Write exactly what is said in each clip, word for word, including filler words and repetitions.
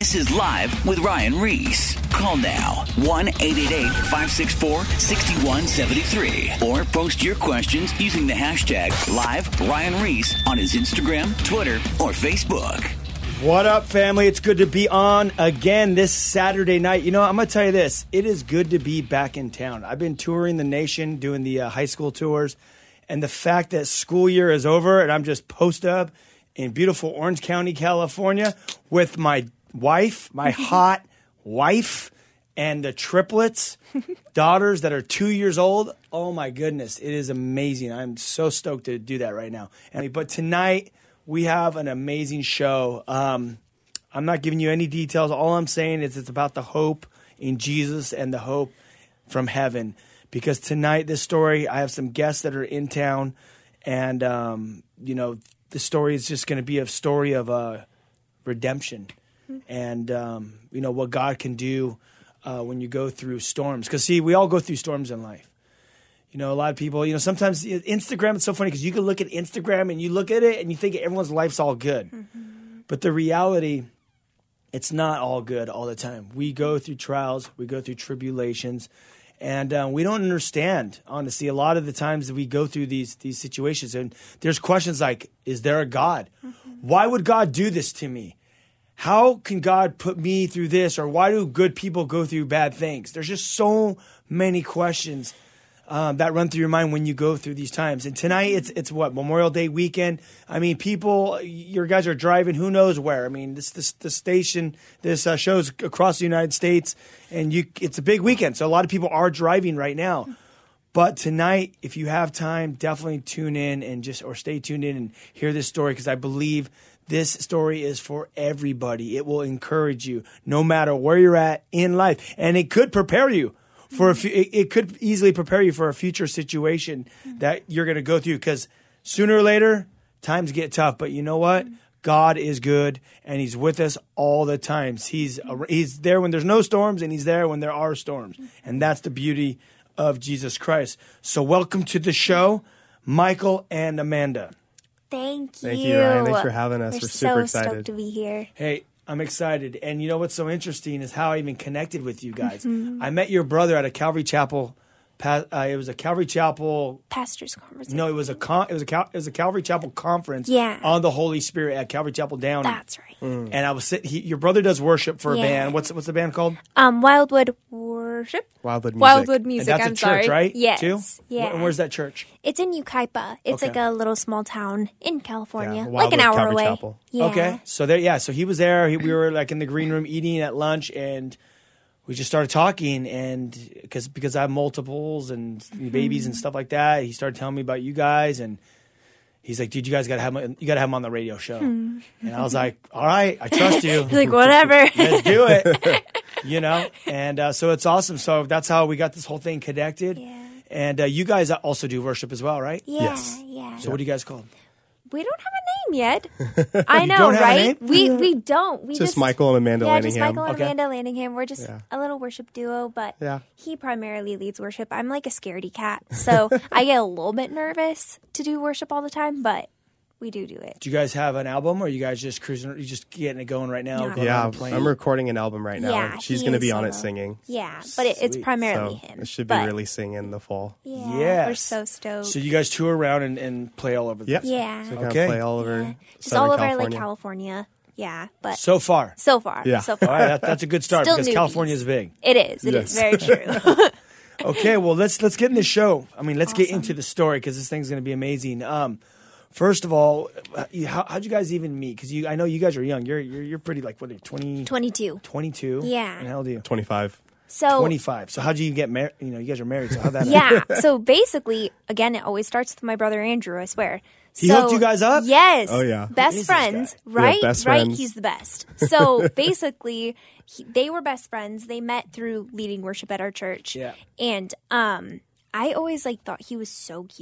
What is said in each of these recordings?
This is Live with Ryan Reese. Call now, one eight eight eight, five six four, six one seven three. Or post your questions using the hashtag Live Ryan Reese on his Instagram, Twitter, or Facebook. What up, family? It's good to be on again this Saturday night. You know, I'm going to tell you this. It is good to be back in town. I've been touring the nation, doing the uh, high school tours, and the fact that school year is over and I'm just posted up in beautiful Orange County, California with my wife, my hot wife, and the triplets, daughters that are two years old. Oh, my goodness. It is amazing. I'm so stoked to do that right now. And, but tonight, we have an amazing show. Um, I'm not giving you any details. All I'm saying is it's about the hope in Jesus and the hope from heaven. Because tonight, this story, I have some guests that are in town. And, um, you know, the story is just going to be a story of uh, redemption. And, um, you know, what God can do uh, when you go through storms. Because, see, we all go through storms in life. You know, a lot of people, you know, sometimes Instagram, it's so funny because you can look at Instagram and you look at it and you think everyone's life's all good. Mm-hmm. But the reality, it's not all good all the time. We go through trials. We go through tribulations. And uh, we don't understand, honestly, a lot of the times that we go through these these situations. And there's questions like, is there a God? Mm-hmm. Why would God do this to me? How can God put me through this? Or why do good people go through bad things? There's just so many questions um, that run through your mind when you go through these times. And tonight, it's it's what, Memorial Day weekend? I mean, people, your guys are driving who knows where. I mean, this this, this station, this uh, show's across the United States, and you it's a big weekend. So a lot of people are driving right now. But tonight, if you have time, definitely tune in and just or stay tuned in and hear this story because I believe this story is for everybody. It will encourage you no matter where you're at in life. And it could prepare you for a few, it, it could easily prepare you for a future situation that you're going to go through because sooner or later, times get tough. But you know what? God is good and he's with us all the times. He's he's there when there's no storms and he's there when there are storms. And that's the beauty of Jesus Christ. So welcome to the show, Michael and Amanda. Thank you. Thank you, Ryan. Thanks for having us. We're, We're so super excited. stoked to be here. Hey, I'm excited. And you know what's so interesting is how I even connected with you guys. Mm-hmm. I met your brother at a Calvary Chapel. Uh, it was a Calvary Chapel Pastors Conference. No, it was a con- it was a Cal- it was a Calvary Chapel conference. Yeah. On the Holy Spirit at Calvary Chapel Downey. That's right. Mm. And I was sit- he, your brother does worship for yeah. a band. What's what's the band called? Um, Wildwood Worship. Wildwood Music. Wildwood Music. And that's I'm a church, sorry. right? Yes. Too? Yeah. And where's that church? It's in Yucaipa. It's okay. like a little small town in California, Yeah, like an hour Calvary away. Chapel. Yeah. Okay. So there, yeah. So he was there. He, we were like in the green room eating at lunch, and we just started talking. And because because I have multiples and mm-hmm. babies and stuff like that, he started telling me about you guys, and he's like, "Dude, you guys got to have him, you got to have him on the radio show." Mm-hmm. And I was like, "All right, I trust you." He's like, "Whatever, let's do it." You know, and uh, so it's awesome. So that's how we got this whole thing connected. Yeah. And uh, you guys also do worship as well, right? Yeah, yes. yeah. So what do you guys call? We don't have a name yet. I know, don't have right? a name? We we don't. We just, just Michael and Amanda yeah, Lanningham. just Michael and Okay. Amanda Lanningham. We're just Yeah. a little worship duo, but Yeah. he primarily leads worship. I'm like a scaredy cat, so I get a little bit nervous to do worship all the time, but we do do it. Do you guys have an album, or are you guys just cruising? You just getting it going right now? Yeah. going Yeah, on the plane? I'm recording an album right now. Yeah, and she's he going to is be on it solo. singing. Yeah, but it, it's Sweet. primarily So him. it should be but, releasing in the fall. Yeah, Yes. we're so stoked. So you guys tour around and, and play all over. the Yep. Yeah. So kind Okay. of play all over yeah. Just Southern all over California. like California. Yeah, but So far. so far, Yeah. so All far, right, that, that's a good start Still because newbies. California is big. it is. It is Yes. very true. Okay, well let's let's get in the show. I mean, let's get Awesome. into the story because this thing's going to be amazing. Um, first of all, uh, you- how how'd you guys even meet? Because you, I know you guys are young. You're you're, you're pretty like what are you, twenty, Twenty-two. twenty-two? Yeah. And how old are you? twenty-five. So twenty-five. So how'd you get married? You know, you guys are married. So how'd that yeah. So basically, again, it always starts with my brother Andrew. I swear. He so, hooked you guys up? Yes. Oh, yeah. Who is Best this friends, guy? right? Yeah, best right. friends. He's the best. So basically, he, they were best friends. They met through leading worship at our church. Yeah. And um, I always like thought he was so cute.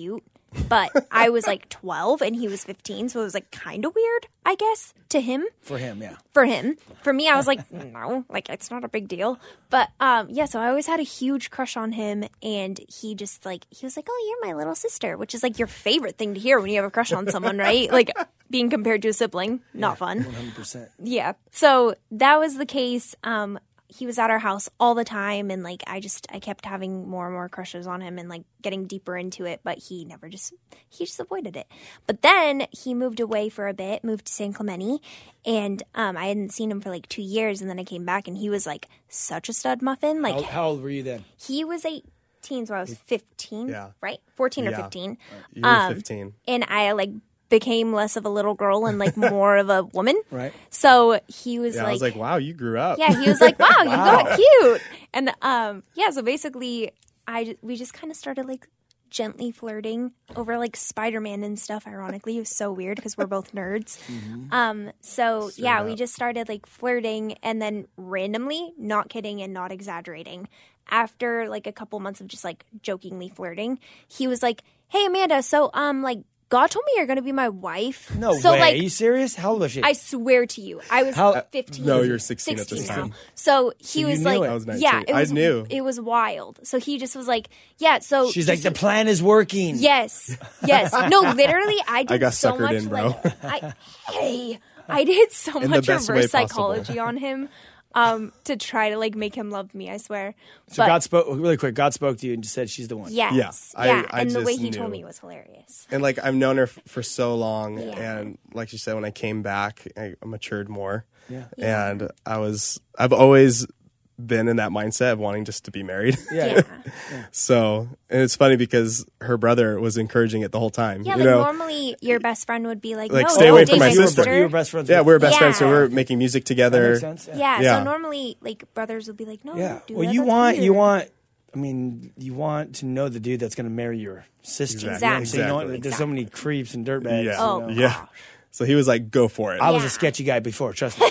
but I was like twelve and he was fifteen, so it was like kind of weird, I guess, to him. For him, yeah. For him. For me, I was like, no, like it's not a big deal. But um, yeah, so I always had a huge crush on him, and he just like he was like, oh, you're my little sister, which is like your favorite thing to hear when you have a crush on someone, right? Like being compared to a sibling, not fun. one hundred percent. Yeah. So that was the case. Um, he was at our house all the time, and like I just I kept having more and more crushes on him and like getting deeper into it, but he never just he just avoided it. But then he moved away for a bit, moved to San Clemente, and um, I hadn't seen him for like two years, and then I came back, and he was like such a stud muffin. Like How, how old were you then? he was eighteen, so I was fifteen, Yeah. right? fourteen or Yeah. fifteen. You were Um, fifteen. And I like became less of a little girl and like more of a woman. Right. So he was Yeah, like, I was like, wow, you grew up. yeah, he was like, wow, you got cute. And um, yeah, so basically, I ju- we just kind of started like gently flirting over like Spider-Man and stuff. Ironically, it was so weird because we're both nerds. Um, so yeah, we just started like flirting, and then randomly, not kidding and not exaggerating, after like a couple months of just like jokingly flirting, he was like, "Hey Amanda, so um, like God told me you're gonna be my wife." No so, way. Like, Are you serious? How old was she? I swear to you, I was How- fifteen. No, you're sixteen at this now. time. So he you was knew like, it. I was nineteen. yeah, it I was, knew. it was wild. So he just was like, yeah. So She's like, just- the plan is working. yes, yes. No, literally, I did I got so suckered much. in, bro. Like, I, hey, I did so In the much best way reverse possible. psychology on him, um, to try to like make him love me. I swear. So But- God spoke, really quick, God spoke to you and just said she's the one. Yes, Yeah, yeah, I- I and the way just he told knew. me was hilarious. And like I've known her f- for so long, Yeah. and like you said, when I came back, I matured more. Yeah. And I was, I've always been in that mindset of wanting just to be married. Yeah. Yeah. So, and it's funny because her brother was encouraging it the whole time. Yeah, you like know, normally your best friend would be like, Like, no, stay don't away date from my my sister. You were best friends yeah, with we were best friends, so Yeah. we were making music That together. makes sense. Yeah, Yeah. so normally like brothers would be like, no, Yeah. don't do Well, that. you That's want you weird. want. I mean, you want to know the dude that's going to marry your sister. Exactly. So you know, Exactly. there's so many creeps and dirtbags. Yeah. Oh, you know. yeah. So he was like, "Go for it." I was Yeah. a sketchy guy before. Trust me.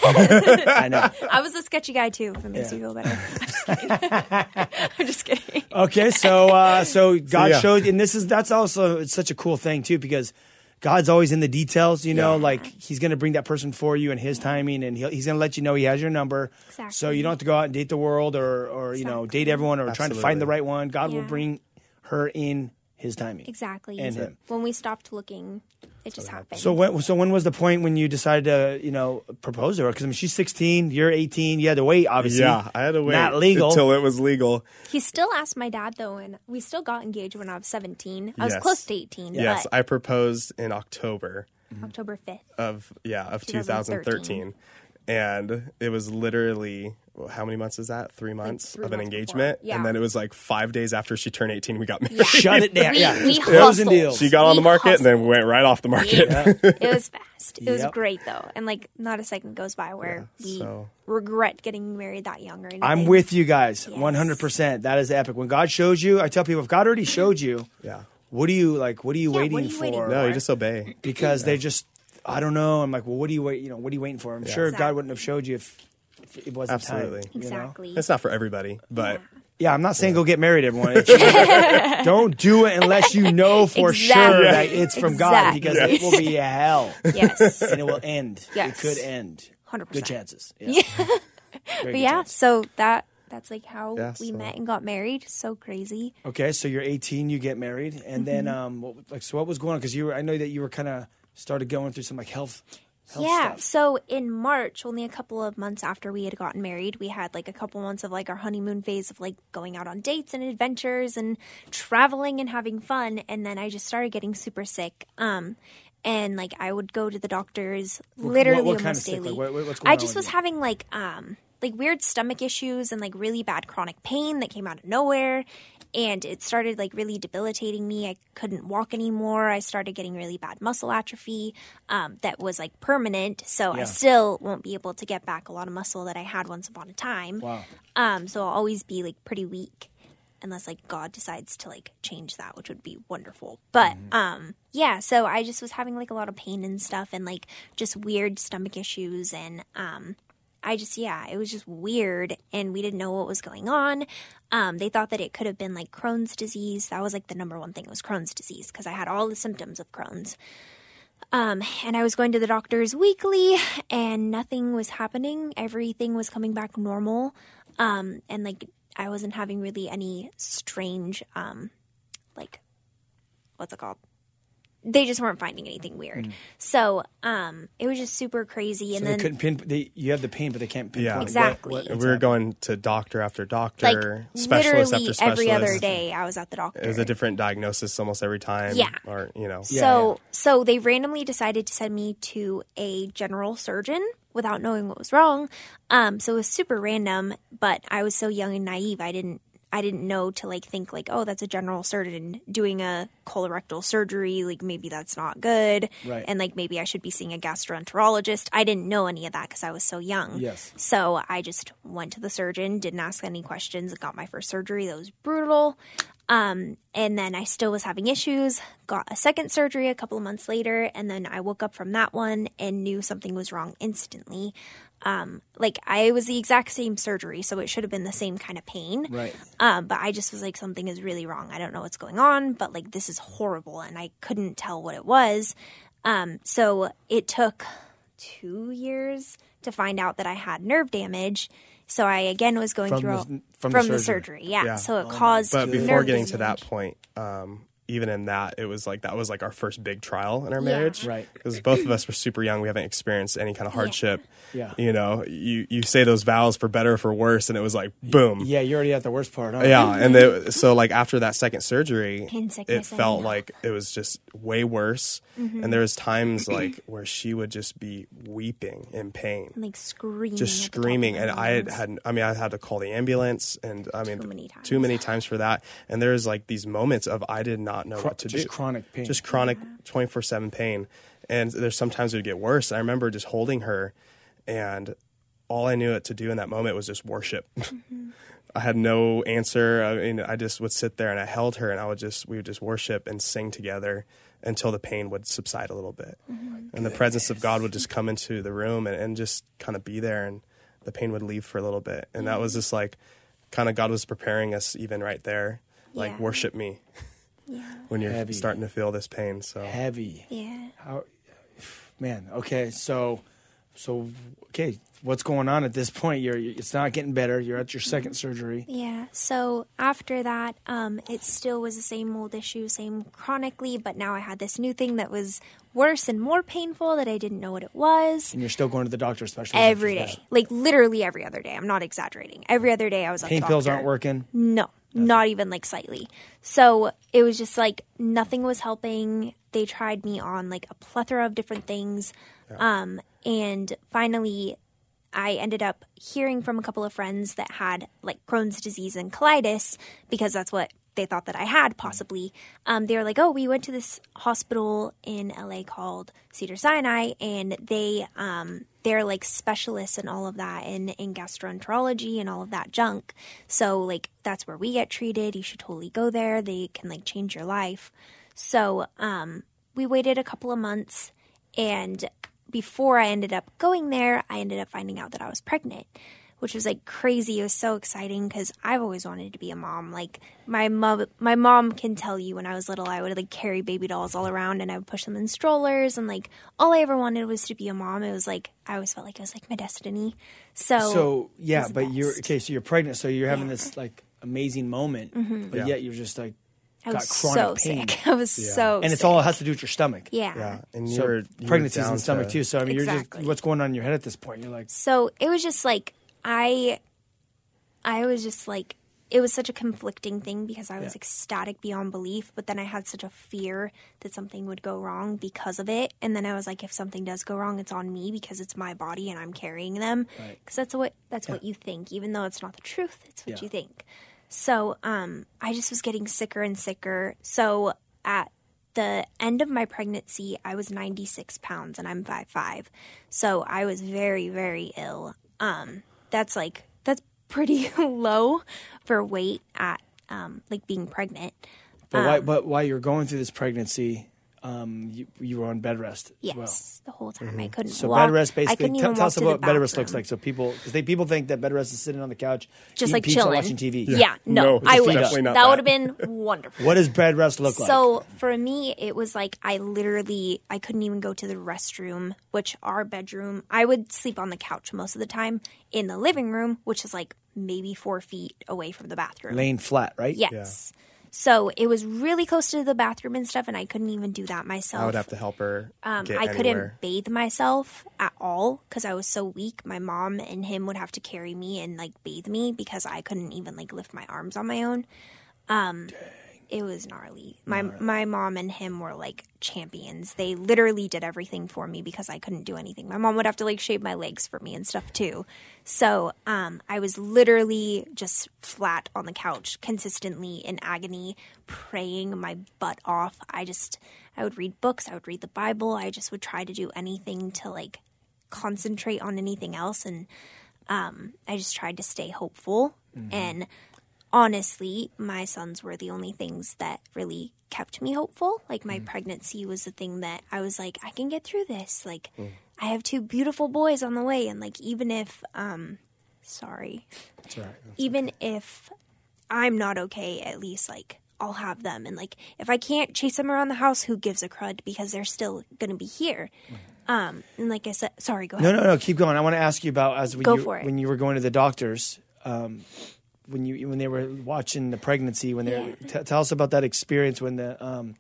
I know. I was a sketchy guy too. If it makes Yeah. you feel better. I'm just kidding. I'm just kidding. Okay, so uh, so God yeah. showed, and this is that's also it's such a cool thing too because God's always in the details. You know, Yeah. like He's going to bring that person for you in His timing, and he'll, He's going to let you know He has your number. Exactly. So you don't have to go out and date the world or or you know Exactly. date everyone or trying to find Absolutely. the right one. God will Yeah. bring her in His timing. Exactly. And So him. when we stopped looking, it just happened. So when so when was the point when you decided to you know propose to her? Because I mean she's sixteen, you're eighteen. You had to wait, obviously. Yeah, I had to wait Not legal. until it was legal. he still asked my dad though, and we still got engaged when I was seventeen. I was Yes. close to eighteen. Yes, but I proposed in October October fifth. of yeah of twenty thirteen. twenty thirteen, and it was literally well, how many months is that? Three months three of an months before. engagement, Yeah. and then it was like five days after she turned eighteen, we got married. Shut it down. We, yeah. we Closing hustled. deals. She got on We the market and then hustled. went right off the market. Yeah. It was fast. It was Yep. great though, and like not a second goes by where Yeah, we so- regret getting married that young or anything. I'm with you guys, Yes. one hundred percent. That is epic. When God shows you, I tell people, if God already showed you, Yeah. what do you like? What are you Yeah, what waiting are you for? waiting for? No, you just obey. Because they just, I don't know. I'm like, well, what do you wait? You know, what are you waiting for? I'm sure God Exactly. wouldn't have showed you if, if it wasn't Absolutely. time. you know? Exactly. It's not for everybody, but Yeah, I'm not saying go get married, everyone. It's- don't do it unless you know for Exactly. sure that it's from God, Exactly. because it will be hell Yes. and it will end. Yes. It could end. one hundred Good percent. chances. Yeah. Very But good yeah, chances. so that that's like how Yeah, we so- met and got married. So crazy. Okay, so you're eighteen, you get married, and then Mm-hmm. um, what, like, so what was going on? Because you were, I know that you were kind of started going through some like health, health Yeah. stuff. So in March, only a couple of months after we had gotten married, we had like a couple months of like our honeymoon phase of like going out on dates and adventures and traveling and having fun. And then I just started getting super sick. Um, and like I would go to the doctors literally what kind of almost sick? daily. Like, what- what's going I on just with was you? having like um like weird stomach issues and like really bad chronic pain that came out of nowhere. And it started like really debilitating me. I couldn't walk anymore. I started getting really bad muscle atrophy um, that was like permanent. So Yeah. I still won't be able to get back a lot of muscle that I had once upon a time. Wow. Um, so I'll always be like pretty weak unless like God decides to like change that, which would be wonderful. But Mm-hmm. um, yeah, so I just was having like a lot of pain and stuff and like just weird stomach issues and um, I just, yeah, it was just weird, and we didn't know what was going on. Um, they thought that it could have been like Crohn's disease. That was like the number one thing, was Crohn's disease, because I had all the symptoms of Crohn's. Um, and I was going to the doctors weekly, and nothing was happening. Everything was coming back normal. Um, and like I wasn't having really any strange, um, like, what's it called? They just weren't finding anything weird. Mm. So um, it was just super crazy. And so then they couldn't pin. They, you have the pain, but they can't pinpoint. Yeah. Exactly. What, what, we were going to doctor after doctor, like, specialist after literally specialist. every other day I was at the doctor. It was a different diagnosis almost every time. Yeah. Or, you know. So, yeah, yeah. so they randomly decided to send me to a general surgeon without knowing what was wrong. Um, so it was super random, but I was so young and naive. I didn't I didn't know to like think like, oh, that's a general surgeon doing a colorectal surgery. Like maybe that's not good. Right. And like maybe I should be seeing a gastroenterologist. I didn't know any of that because I was so young. Yes. So I just went to the surgeon, didn't ask any questions, got my first surgery. That was brutal. Um, and then I still was having issues, got a second surgery a couple of months later, and then I woke up from that one and knew something was wrong instantly. Um, like I was the exact same surgery, so it should have been the same kind of pain. Right. Um, but I just was like, something is really wrong. I don't know what's going on, but like this is horrible, and I couldn't tell what it was. Um, so it took two years to find out that I had nerve damage. So I again was going From through the- all, from from, the the surgery. surgery. Yeah. Yeah. So it Oh my caused. But before nerve getting to that damage. point, um, even in that, it was like that was like our first big trial in our Yeah. marriage. Right. Because both of us were super young. We haven't experienced any kind of hardship. Yeah. You know, you, you say those vows for better or for worse, and it was like, boom. Yeah, you're already at the worst part. Huh? Yeah, and they, so like after that second surgery, Pain, it sickness, and felt yeah. like it was just way worse. Mm-hmm. And there was times like where she would just be weeping in pain, like screaming, just at the top of screaming. my And I had, lungs. had, I mean, I had to call the ambulance, and I mean, Too many times. too many times for that. And there was like these moments of I did not know Chro- what to just do, chronic pain. just chronic twenty-four seven pain. And there's sometimes it would get worse. I remember just holding her, and all I knew it to do in that moment was just worship. Mm-hmm. I had no answer. I mean, I just would sit there and I held her, and I would just, we would just worship and sing together until the pain would subside a little bit. Mm-hmm. And the presence of God would just come into the room and, and just kind of be there, and the pain would leave for a little bit. And that was just like, kind of God was preparing us even right there. Like, Yeah. worship me Yeah. when you're Heavy. starting to feel this pain. So Heavy. Yeah. How, man. Okay, so, so okay, what's going on at this point? You're, it's not getting better. You're at your second surgery. Yeah. So after that, um, it still was the same old issue, same chronically, but now I had this new thing that was worse and more painful that I didn't know what it was. And you're still going to the doctor, especially Every day, like literally every other day. I'm not exaggerating. Every other day I was at Pain the pills doctor. aren't working. No, not even like slightly. So it was just like nothing was helping. They tried me on like a plethora of different things. Um, and finally, I ended up hearing from a couple of friends that had like Crohn's disease and colitis, because that's what they thought that I had possibly. Um, they were like, oh, we went to this hospital in L A called Cedars-Sinai, and they, um, they're like specialists in all of that, in, in gastroenterology and all of that junk. So like, that's where we get treated. You should totally go there. They can like change your life. So, um, we waited a couple of months, and before I ended up going there, I ended up finding out that I was pregnant, which was like crazy. It was so exciting because I've always wanted to be a mom. Like my mom, my mom can tell you when I was little, I would like carry baby dolls all around and I would push them in strollers, and like all I ever wanted was to be a mom. It was like I always felt like it was like my destiny. So, So it yeah, was the but you're best. okay. So you're pregnant. So you're having Yeah. this like amazing moment, but Yeah. yet you're just like I got was chronic so pain, sick. I was so and it's sick. all has to do with your stomach. yeah. yeah, and you So were you were pregnancy's in down the stomach to- too. So I mean, you're Exactly. just what's going on in your head at this point? You're like, So it was just like I, I was just like, it was such a conflicting thing because I was Yeah. ecstatic beyond belief, but then I had such a fear that something would go wrong because of it. And then I was like, if something does go wrong, it's on me because it's my body and I'm carrying them. Right. Because that's what that's what you think, even though it's not the truth. It's what Yeah. you think. So um, I just was getting sicker and sicker. So at the end of my pregnancy, I was ninety-six pounds and I'm five five. So I was very, very ill. Um, that's like, that's pretty low for weight at um, like being pregnant. but why? But while you're going through this pregnancy, um, you, you were on bed rest Yes, as well. the whole time I couldn't So walk. bed rest I basically. couldn't T- even tell walk us to about the bed rest looks bathroom. like. So people, because they people think that bed rest is sitting on the couch, Just eating like pizza, chilling, watching T V. Yeah, no, No, I it's wish definitely not that that. would have been wonderful. What does bed rest look like? So for me, it was like I literally I couldn't even go to the restroom, which our bedroom. I would sleep on the couch most of the time in the living room, which is like maybe four feet away from the bathroom. laying flat, right? Yes. So it was really close to the bathroom and stuff, and I couldn't even do that myself. I would have to help her Um, get I couldn't anywhere. bathe myself at all because I was so weak. My mom and him would have to carry me and like bathe me because I couldn't even like lift my arms on my own. Um, it was gnarly. My my mom and him were like champions. They literally did everything for me because I couldn't do anything. My mom would have to like shave my legs for me and stuff too. So um, I was literally just flat on the couch, consistently in agony, praying my butt off. I just I would read books. I would read the Bible. I just would try to do anything to like concentrate on anything else, and um, I just tried to stay hopeful. And honestly, my sons were the only things that really kept me hopeful. Like my pregnancy was the thing that I was like, I can get through this. Like I have two beautiful boys on the way, and like even if um sorry. That's right. Even if I'm not okay, at least like I'll have them. And like if I can't chase them around the house, who gives a crud, because they're still going to be here. Um and like I said, sorry, go ahead. No, no, no. Keep going. I want to ask you about as when Go you for it. when you were going to the doctors, um, when you when they were watching the pregnancy. When they Yeah. t- tell us about that experience when the um,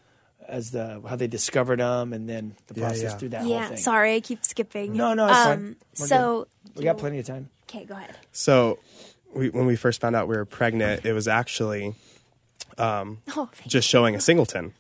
as the how they discovered them and then the Yeah, process yeah. through that whole Yeah, thing. sorry, I keep skipping. No, no, it's um, fine. We're So We got plenty of time. Okay, go ahead. So, we, when we first found out we were pregnant, it was actually Oh, thank just showing a singleton,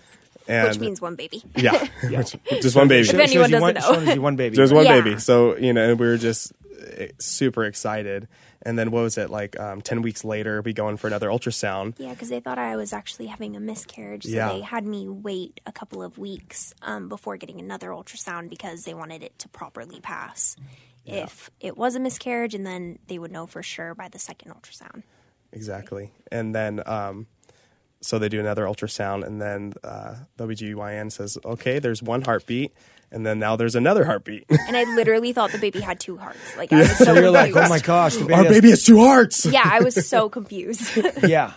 and which means one baby. yeah, just one baby. If anyone Shows you one, doesn't know. shows you one baby. There's one Yeah. baby. So, you know, and we were just eh, super excited. And then what was it, like um, ten weeks later, we go in for another ultrasound. Yeah, because they thought I was actually having a miscarriage, so Yeah. they had me wait a couple of weeks um, before getting another ultrasound because they wanted it to properly pass. If it was a miscarriage, and then they would know for sure by the second ultrasound. Exactly. And then, um, so they do another ultrasound, and then uh, W G Y N says, okay, there's one heartbeat. And then now there's another heartbeat. And I literally thought the baby had two hearts. Like I was so So you're like, confused. oh my gosh, the baby Our has- baby has two hearts. Yeah, I was so confused. Yeah.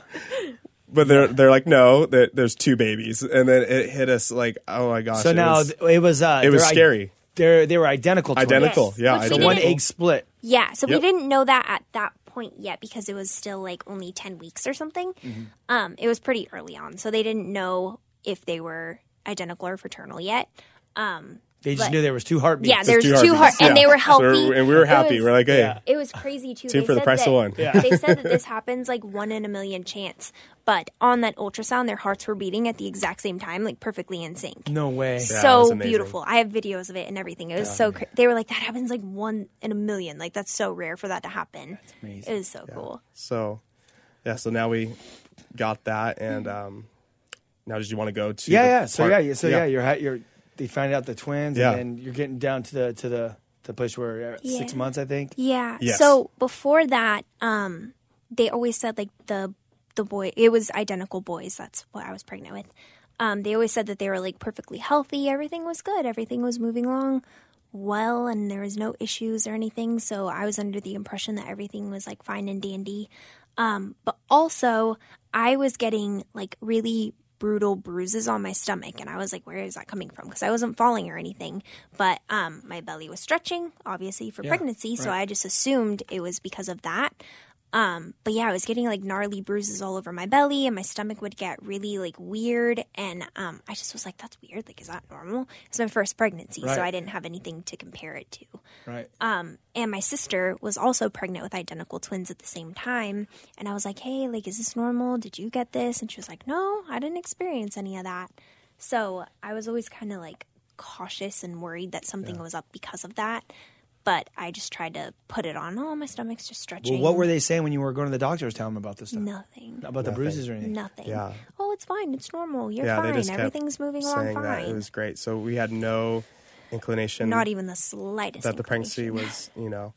But they're they're like, no, that there's two babies. And then it hit us like, oh my gosh. So it now was, th- it was uh, it was they're i- scary. They're they were identical. Twins. Identical. Yes. Yeah. Which we So didn't- one identical. egg split. Yeah, so Yep. we didn't know that at that point yet because it was still like only ten weeks or something. Um, it was pretty early on, so they didn't know if they were identical or fraternal yet. Um, They just But- knew there was two heartbeats. yeah, there's two two, heart, heartbeats. and they Yeah. were So healthy. we're- and we were It happy. was- We're like, hey, Yeah. It was crazy too. Two They for the said price of that- one. Yeah. They said that this happens like one in a million chance, but on that ultrasound, their hearts were beating at the exact same time, like perfectly in sync. No way. Yeah, it was So amazing. beautiful. I have videos of it and everything. It was so cra- they were like, that happens like one in a million. Like that's so rare for that to happen. amazing. It is so cool. So, yeah, so now we got that. And um, now did you want to go to Yeah, the yeah. So part- yeah, yeah, so yeah, you're ha- you're they find out the twins, Yeah. and then you're getting down to the to the to the place where you're at six Yeah. months, I think. Yeah. Yes. So before that, um, they always said like the the boy it was identical boys. That's what I was pregnant with. Um, they always said that they were like perfectly healthy. Everything was good. Everything was moving along well, and there was no issues or anything. So I was under the impression that everything was like fine and dandy. Um, but also, I was getting like really brutal bruises on my stomach, and I was like, where is that coming from? Because I wasn't falling or anything, but um, my belly was stretching, obviously, for pregnancy, so I just assumed it was because of that. Um, but yeah, I was getting like gnarly bruises all over my belly, and my stomach would get really like weird, and um, I just was like, that's weird, like, is that normal? It's my first pregnancy, Right. so I didn't have anything to compare it to. Right. Um, and my sister was also pregnant with identical twins at the same time. And I was like, hey, like, is this normal? Did you get this? And she was like, no, I didn't experience any of that. So I was always kind of like cautious and worried that something was up because of that. But I just tried to put it on. Oh, my stomach's just stretching. Well, what were they saying when you were going to the doctors telling them about this stuff? Nothing. About the bruises or anything? Nothing. Yeah. Oh, it's fine. It's normal. You're Yeah, they fine. just kept Everything's moving along saying fine. that it was great. So we had no inclination Not even the slightest that the pregnancy inclination. was, you know.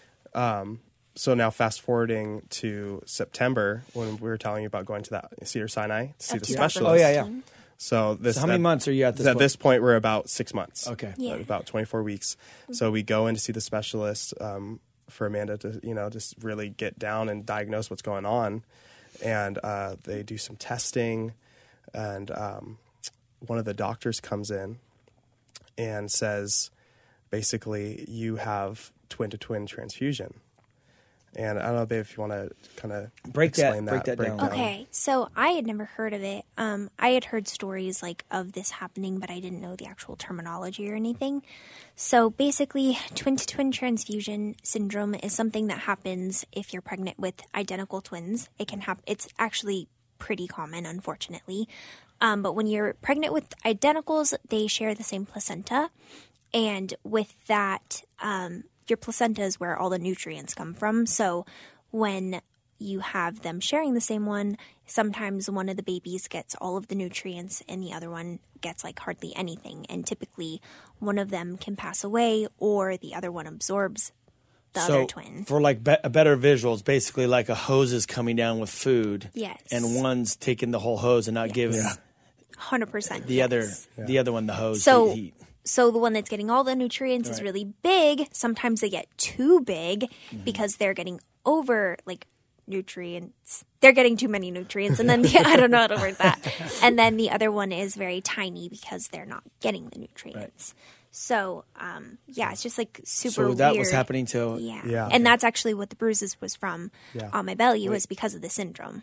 Um, so now fast forwarding to September when we were telling you about going to that Cedar Sinai to see Of the two thousand specialist. Oh, yeah, yeah. So this So how many at, months are you at this At point? this point, we're about six months. Okay. Yeah. About twenty-four weeks. So we go in to see the specialist um, for Amanda to, you know, just really get down and diagnose what's going on. And uh, they do some testing. And um, one of the doctors comes in and says, basically, you have twin-to-twin transfusion. And I don't know, babe, if you want to kind of Break that- explain break that down. Okay, so I had never heard of it. Um, I had heard stories like of this happening, but I didn't know the actual terminology or anything. So basically, twin-to-twin transfusion syndrome is something that happens if you're pregnant with identical twins. It can happen. It's actually pretty common, unfortunately. Um, but when you're pregnant with identicals, they share the same placenta, and with that, um, your placenta is where all the nutrients come from. So when you have them sharing the same one, sometimes one of the babies gets all of the nutrients and the other one gets like hardly anything. And typically one of them can pass away or the other one absorbs the so other twin. for like be- a better visual, it's basically like a hose is coming down with food. Yes. And one's taking the whole hose and not giving one hundred percent. the yes. other the other one the hose So- to eat. So the one that's getting all the nutrients is Right. really big. Sometimes they get too big Mm-hmm. because they're getting over like nutrients. They're getting too many nutrients. And then the, I don't know how to word that. And then the other one is very tiny because they're not getting the nutrients. So um, yeah, it's just like super So that weird. was happening to Yeah. Yeah. And that's actually what the bruises was from Yeah. on my belly was because of the syndrome.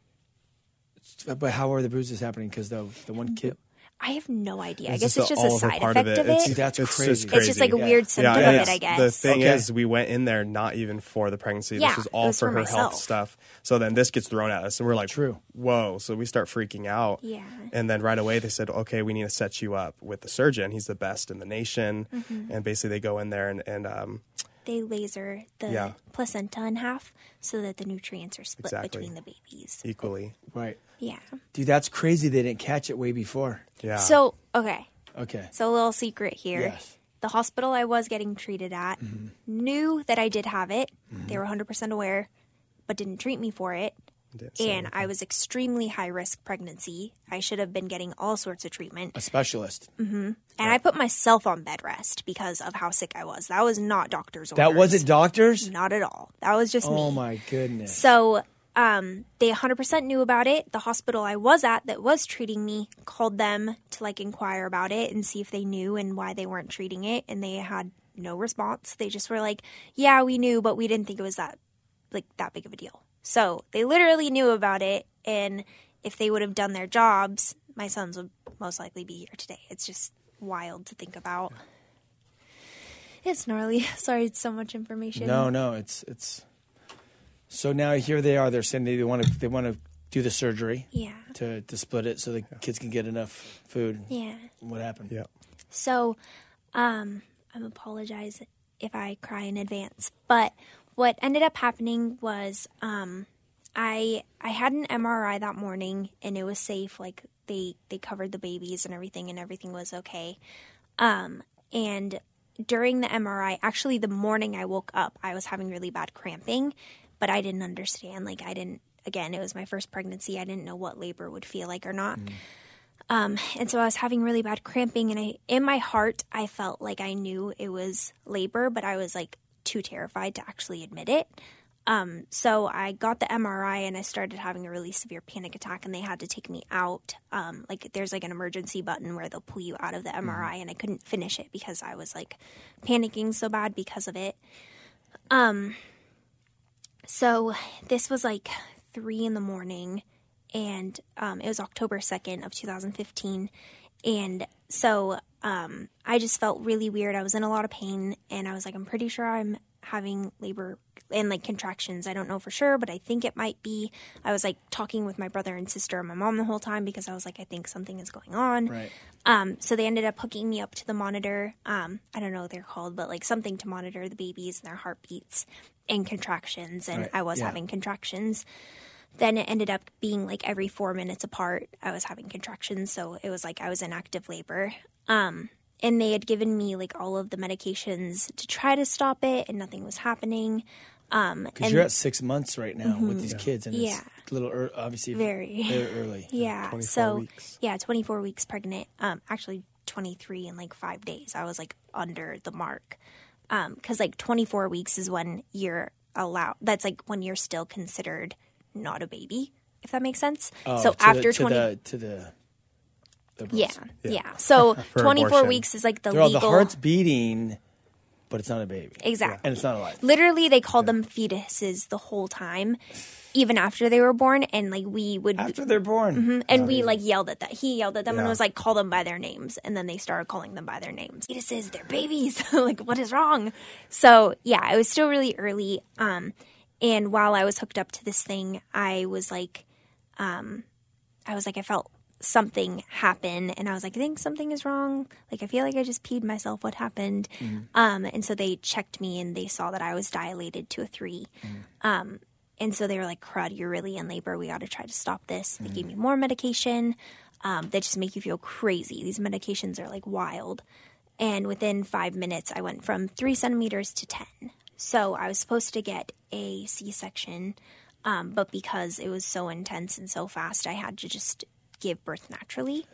But how are the bruises happening? Because the the one kid. I have no idea. I It's guess just it's a- just a all of a side part of effect it. of it. It's- That's it's crazy. just It's just like a Yeah. weird symptom Yeah, of and it, I it's- guess. The thing Okay. is, we went in there not even for the pregnancy. Yeah, this was it all was for for her myself. health stuff. So then this gets thrown at us, and we're like, True. whoa. So we start freaking out. Yeah. And then right away they said, okay, we need to set you up with the surgeon. He's the best in the nation. Mm-hmm. And basically they go in there and, and um, They laser the Yeah. placenta in half so that the nutrients are split Exactly. between the babies. equally. Right. Yeah. Dude, that's crazy. They didn't catch it way before. Yeah. So, okay. Okay. So, a little secret here. Yes. The hospital I was getting treated at knew that I did have it. They were one hundred percent aware, but didn't treat me for it. Didn't say And I was extremely high risk pregnancy. I should have been getting all sorts of treatment. A specialist. And I put myself on bed rest because of how sick I was. That was not doctor's orders. That wasn't doctors? Not at all. That was just me. Oh my goodness. So um, they one hundred percent knew about it. The hospital I was at that was treating me called them to like inquire about it and see if they knew and why they weren't treating it. And they had no response. They just were like, yeah, we knew, but we didn't think it was that like that big of a deal. So they literally knew about it. And if they would have done their jobs, my sons would most likely be here today. It's just wild to think about. It's gnarly. Sorry, it's so much information. No, no, it's it's. So now here they are. They're saying they want to they want to do the surgery Yeah. to to split it so the kids can get enough food. Yeah. What happened? Yeah. So, um, I apologize if I cry in advance. But what ended up happening was, um, I I had an M R I that morning and it was safe. Like they they covered the babies and everything, and everything was okay. Um, and during the M R I, actually the morning I woke up, I was having really bad cramping, but I didn't understand. Like I didn't. Again, it was my first pregnancy. I didn't know what labor would feel like or not. Um, and so I was having really bad cramping, and I, in my heart, I felt like I knew it was labor, but I was like too terrified to actually admit it. Um, so I got the M R I and I started having a really severe panic attack, and they had to take me out. Um, like there's like an emergency button where they'll pull you out of the M R I, and I couldn't finish it because I was like panicking so bad because of it. Um, so this was like three in the morning. And um, it was October second of two thousand fifteen. And so um, I just felt really weird. I was in a lot of pain. And I was like, I'm pretty sure I'm having labor and like contractions. I don't know for sure, but I think it might be. I was like talking with my brother and sister and my mom the whole time because I was like, I think something is going on. Right. Um, so they ended up hooking me up to the monitor. Um, I don't know what they're called, but like something to monitor the babies and their heartbeats and contractions. And Right. I was Yeah. having contractions. Then it ended up being like every four minutes apart, I was having contractions. So it was like I was in active labor. Um, and they had given me like all of the medications to try to stop it, and nothing was happening. Um, Because you're at six months right now with these kids, and Yeah. it's a little ear obviously Very. very early. Yeah. twenty-four So weeks. yeah, twenty-four weeks pregnant. Um, actually twenty-three in like five days. I was like under the mark. Um, because like twenty-four weeks is when you're allowed. That's like when you're still considered not a baby, if that makes sense. Oh, so to after the, to twenty, the to the liberals. yeah, yeah, So twenty-four abortion. weeks is like the They're all, legal. the heart's beating, but it's not a baby. Exactly. And it's not alive. Literally, they called them fetuses the whole time, even after they were born, and like we would. After they're born. And we like yelled at that. He yelled at them and Yeah. was like, "Call them by their names." And then they started calling them by their names. Fetuses, they're babies. Like, what is wrong? So yeah, it was still really early. Um, and while I was hooked up to this thing, I was like, um, I was like, I felt something happen, and I was like, I think something is wrong. Like, I feel like I just peed myself. What happened? Um, and so they checked me, and they saw that I was dilated to a three. Um, and so they were like, crud, you're really in labor. We got to try to stop this. They gave me more medication. Um, that just make you feel crazy. These medications are like wild. And within five minutes, I went from three centimeters to ten. So I was supposed to get a C-section, um, but because it was so intense and so fast, I had to just give birth naturally.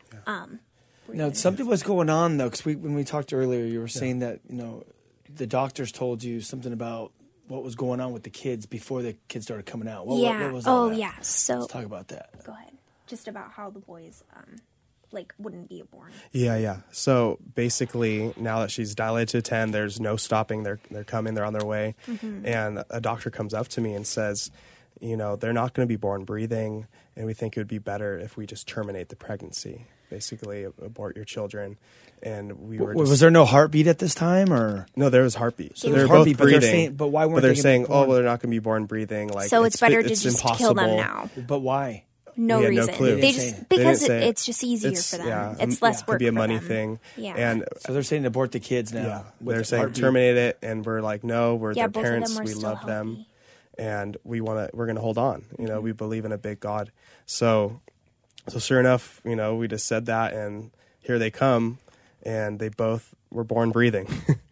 Um, Now, something was going on, though, because we, when we talked earlier, you were saying that, you know, the doctors told you something about what was going on with the kids before the kids started coming out. What, yeah. what, what was all oh, that? yeah. So Let's talk about that. go ahead. Just about how the boys, um, like, wouldn't be born. Yeah, yeah. So basically, now that she's dilated to ten, there's no stopping. They're they're coming. They're on their way. And a doctor comes up to me and says, you know, they're not going to be born breathing, and we think it would be better if we just terminate the pregnancy. Basically, abort your children. And we were. W- Just, was there no heartbeat at this time, or No, there was heartbeat. So There they're was both heartbeat, but they're breathing. saying- but why weren't But they're they gonna saying, be oh, born? well, they're not going to be born breathing. Like, So it's, better to it's just impossible. kill them now. but why? No We had no reason. clue. They They just didn't say. They because didn't it, say. it's just easier It's- for them. yeah, It's um, less yeah, work could be a for money them. thing. Yeah. And So they're saying abort the kids now. yeah, with they're saying heartbeat. terminate it, and we're like, no, we're Yeah, their both of them parents. were We still love them, healthy. and we want to. We're going to hold on. You know, Mm-hmm. we believe in a big God. So, so sure enough, you know, we just said that, and here they come, and they both were born breathing.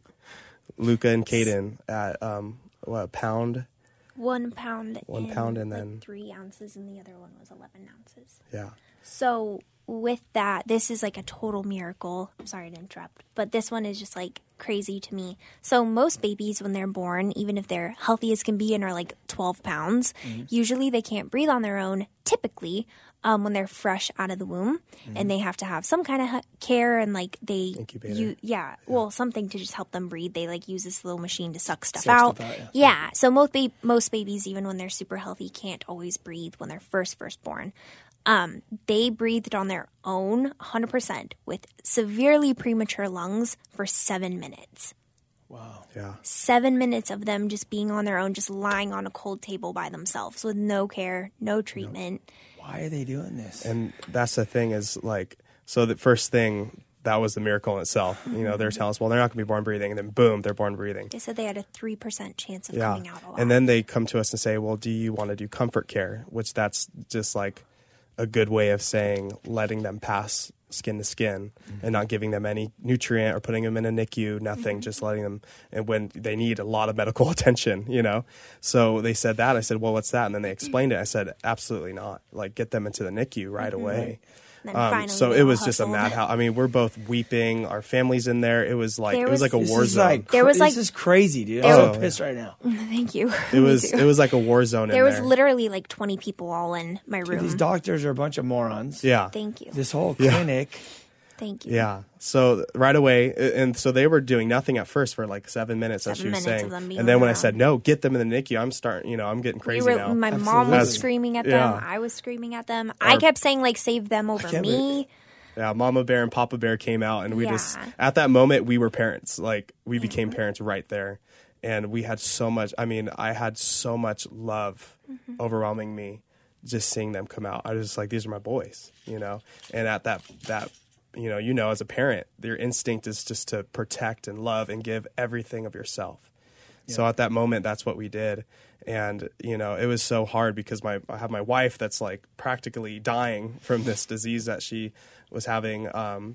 Luca and Caden at um, what a pound. One pound. One and pound and like then- three ounces, and the other one was eleven ounces. Yeah. So with that, this is like a total miracle. I'm sorry to interrupt, but this one is just like crazy to me. So most babies, when they're born, even if they're healthy as can be and are like twelve pounds, Mm-hmm. usually they can't breathe on their own. Typically, um, when they're fresh out of the womb, Mm-hmm. and they have to have some kind of hu- care and like they, Incubator. you, yeah, well, something to just help them breathe. They like use this little machine to suck stuff Suck out. stuff out, yeah. Yeah. So most ba- most babies, even when they're super healthy, can't always breathe when they're first first born. Um, they breathed on their own one hundred percent with severely premature lungs for seven minutes. Wow. Yeah. Seven minutes of them just being on their own, just lying on a cold table by themselves with no care, no treatment. Why are they doing this? And that's the thing is like, so the first thing, that was the miracle in itself. You know, they're telling us, well, they're not going to be born breathing. And then boom, they're born breathing. They said they had a three percent chance of Yeah. coming out alive. And then they come to us and say, well, do you want to do comfort care? Which that's just like a good way of saying letting them pass skin to skin and not giving them any nutrient or putting them in a N I C U, nothing, just letting them, and when they need a lot of medical attention, you know? So they said that. I said, well, what's that? And then they explained it. I said, absolutely not. Like, get them into the N I C U right away. And then Um, finally so they it all was just a hustled. madhouse. I mean, we're both weeping. Our family's in there. It was like, There it was was- like a This war is zone. like There was cra- like- this is crazy, dude. there I'm so was- pissed right now. Thank you. it was, it was like a war zone There in was there. literally like twenty people all in my Dude, room. these doctors are a bunch of morons. yeah. Thank you. This whole Yeah. clinic. Thank you. Yeah. So right away, and so they were doing nothing at first for like seven minutes, as Seven she was minutes saying. of them being And then when I around. said no, get them in the N I C U, I'm starting. You know, I'm getting We crazy were, now. my mom Absolutely. was screaming at them. Yeah. I was screaming at them. I kept saying like, "Save them over can't me." Yeah, Mama Bear and Papa Bear came out, and we just Yeah. at that moment we were parents. Like we became parents right there, and we had so much. I mean, I had so much love Mm-hmm. overwhelming me just seeing them come out. I was just like, these are my boys, you know. And at that that. You know, you know, as a parent, your instinct is just to protect and love and give everything of yourself. So at that moment, that's what we did. And, you know, it was so hard because my I have my wife that's like practically dying from this disease that she was having. Um,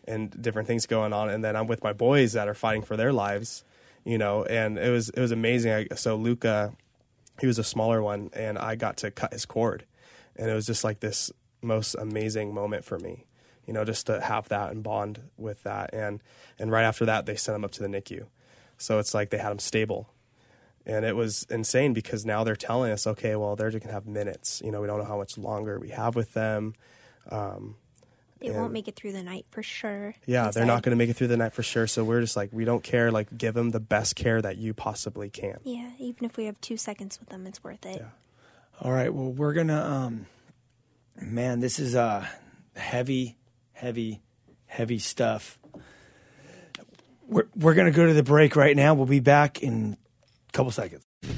and different things going on. And then I'm with my boys that are fighting for their lives, you know, and it was, it was amazing. I, so Luca, he was a smaller one, and I got to cut his cord. And it was just like this most amazing moment for me, you know, just to have that and bond with that. And, and right after that, they sent him up to the N I C U. So it's like they had him stable. And it was insane because now they're telling us, okay, well, they're just going to have minutes. You know, we don't know how much longer we have with them. Um, They won't make it through the night for sure. Yeah, they they're said. not going to make it through the night for sure. So we're just like, we don't care. Like, give them the best care that you possibly can. Yeah, even if we have two seconds with them, it's worth it. Yeah. All right. Well, we're going to, um, man, this is uh, heavy, heavy, heavy stuff. We're, we're going to go to the break right now. We'll be back in a couple seconds.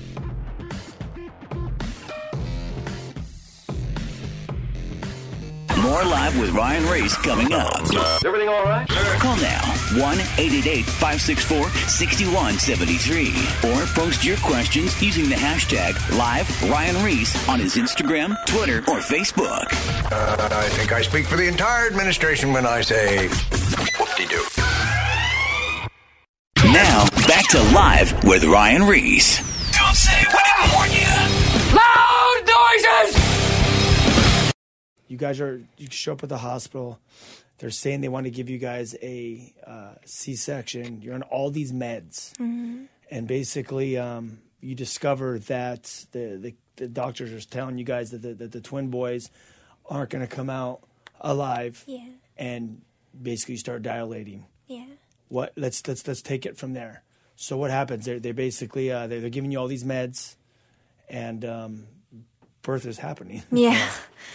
More Live with Ryan Reese coming up. Is everything all right? Call now one eight eight eight, five six four, six one seven three or post your questions using the hashtag Live Ryan Reese on his Instagram, Twitter, or Facebook. Uh, I think I speak for the entire administration when I say whoop-de-doo. Now, back to Live with Ryan Reese. Don't say we didn't warn you. Loud noises! You guys are, you show up at the hospital. They're saying they want to give you guys a uh, C-section. You're on all these meds. Mm-hmm. And basically, um, you discover that the, the, the doctors are telling you guys that the, that the twin boys aren't going to come out alive. Yeah. And basically you start dilating. Yeah. What? Let's let's let's take it from there. So what happens? They they basically uh, they're, they're giving you all these meds, and um, birth is happening. Yeah.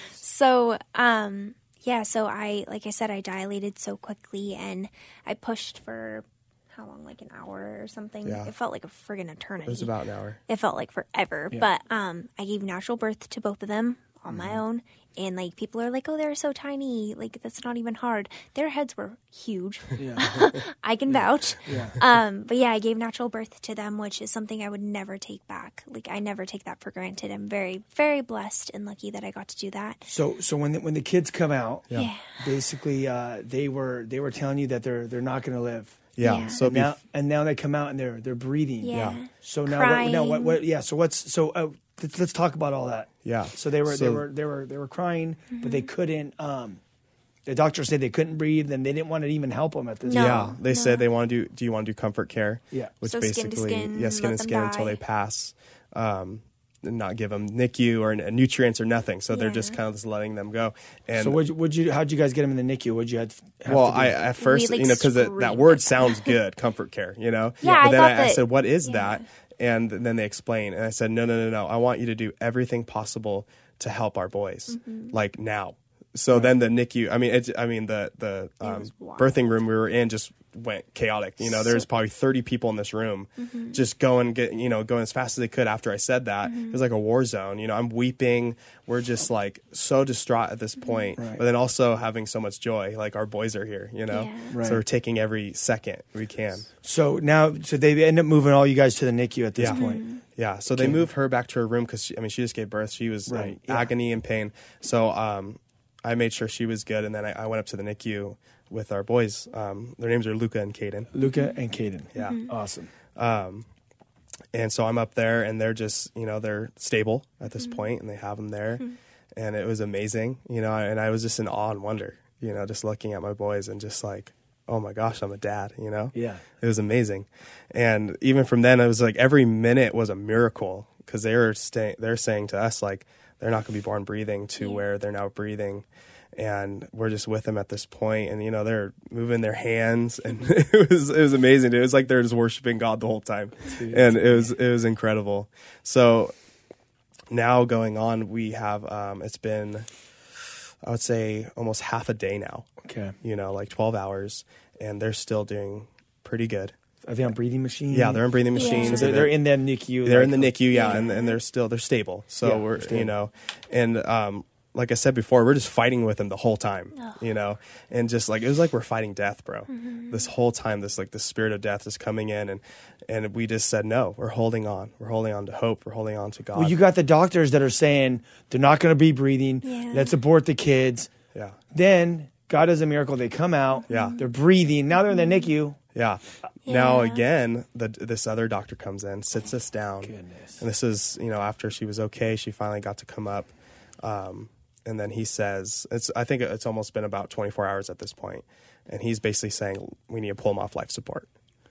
So, um, yeah, so I, like I said, I dilated so quickly, and I pushed for how long, like an hour or something? Yeah. It felt like a friggin' eternity. It was about an hour. It felt like forever. Yeah. But um, I gave natural birth to both of them on my own. And, like, people are like, oh, they're so tiny. Like, that's not even hard. Their heads were huge. Yeah. I can vouch. Yeah. Um, but, yeah, I gave natural birth to them, which is something I would never take back. Like, I never take that for granted. I'm very, very blessed and lucky that I got to do that. So so when the, when the kids come out, Yeah. basically uh, they were they were telling you that they're they're not going to live. Yeah. Yeah. So And now, bef- and now they come out and they're they're breathing. Yeah. Yeah. So now what, now what, Crying. what? Yeah. So what's so? Uh, let's, let's talk about all that. Yeah. So they were they So- were they were they were crying, Mm-hmm. but they couldn't. Um, the doctor said they couldn't breathe, and they didn't want to even help them at this. No. point. yeah, they no. said they want to do. Do you want to do comfort care? Yeah. which So skin to basically, skin, yeah, skin let and them skin until die. they pass. Um, and not give them N I C U or n- nutrients or nothing. So they're Yeah. just kind of just letting them go. And So would you, would you? How'd you guys get them in the N I C U? What'd you have? have well, to do? I at first, like, you know, because that, that screamed word at them. sounds good, comfort care, you know. Yeah, But I then thought I, I that- said, "What is yeah. that?" And then they explained, and I said, "No, no, no, no. I want you to do everything possible to help our boys, Mm-hmm. like now." So then the N I C U, I mean, it, I mean the the um, was wild. birthing room we were in just went chaotic. You know, there's probably thirty people in this room, Mm-hmm. just going, get you know, going as fast as they could. After I said that, it was like a war zone. You know, I'm weeping. We're just like so distraught at this point, Right. but then also having so much joy. Like our boys are here. You know, Yeah. Right. so we're taking every second we can. So now, so they end up moving all you guys to the N I C U at this Yeah. point. Yeah, so they moved her back to her room because I mean she just gave birth. She was Right, in yeah. agony and pain. So um, I made sure she was good, and then I, I went up to the N I C U with our boys. Um, their names are Luca and Caden. Luca and Caden. Yeah. Awesome. And so I'm up there, and they're just you know they're stable at this point, and they have them there, and it was amazing, you know. And I was just in awe and wonder, you know, just looking at my boys and just like, oh my gosh, I'm a dad, you know. Yeah. It was amazing, and even from then, it was like every minute was a miracle because they were staying. They're saying to us like they're not going to be born breathing to where they're now breathing, and we're just with them at this point, and you know they're moving their hands, and it was it was amazing. It was like they're just worshiping God the whole time, and it was it was incredible. So now going on, we have um, it's been I would say almost half a day now. Okay. You know, like twelve hours, and they're still doing pretty good. Are they on breathing machines? Yeah, they're on breathing Yeah. machines. So they're, they're in the N I C U. They're like- in the N I C U, yeah, Yeah. And, and they're still they're stable. So Yeah, we're they're stable. you know, and um, like I said before, we're just fighting with them the whole time, you know, and just like it was like we're fighting death, bro. Mm-hmm. This whole time, this like the spirit of death is coming in, and and we just said no. We're holding on. We're holding on to hope. We're holding on to God. Well, you got the doctors that are saying they're not going to be breathing. Yeah. Let's abort the kids. yeah, Then God does a miracle. They come out. Yeah. They're breathing. Now they're in the N I C U. Yeah. Yeah. Now again, the, this other doctor comes in, sits us down, Goodness. and this is, you know, after she was okay, she finally got to come up, um, and then he says, "It's." I think it's almost been about twenty-four hours at this point, and he's basically saying we need to pull him off life support.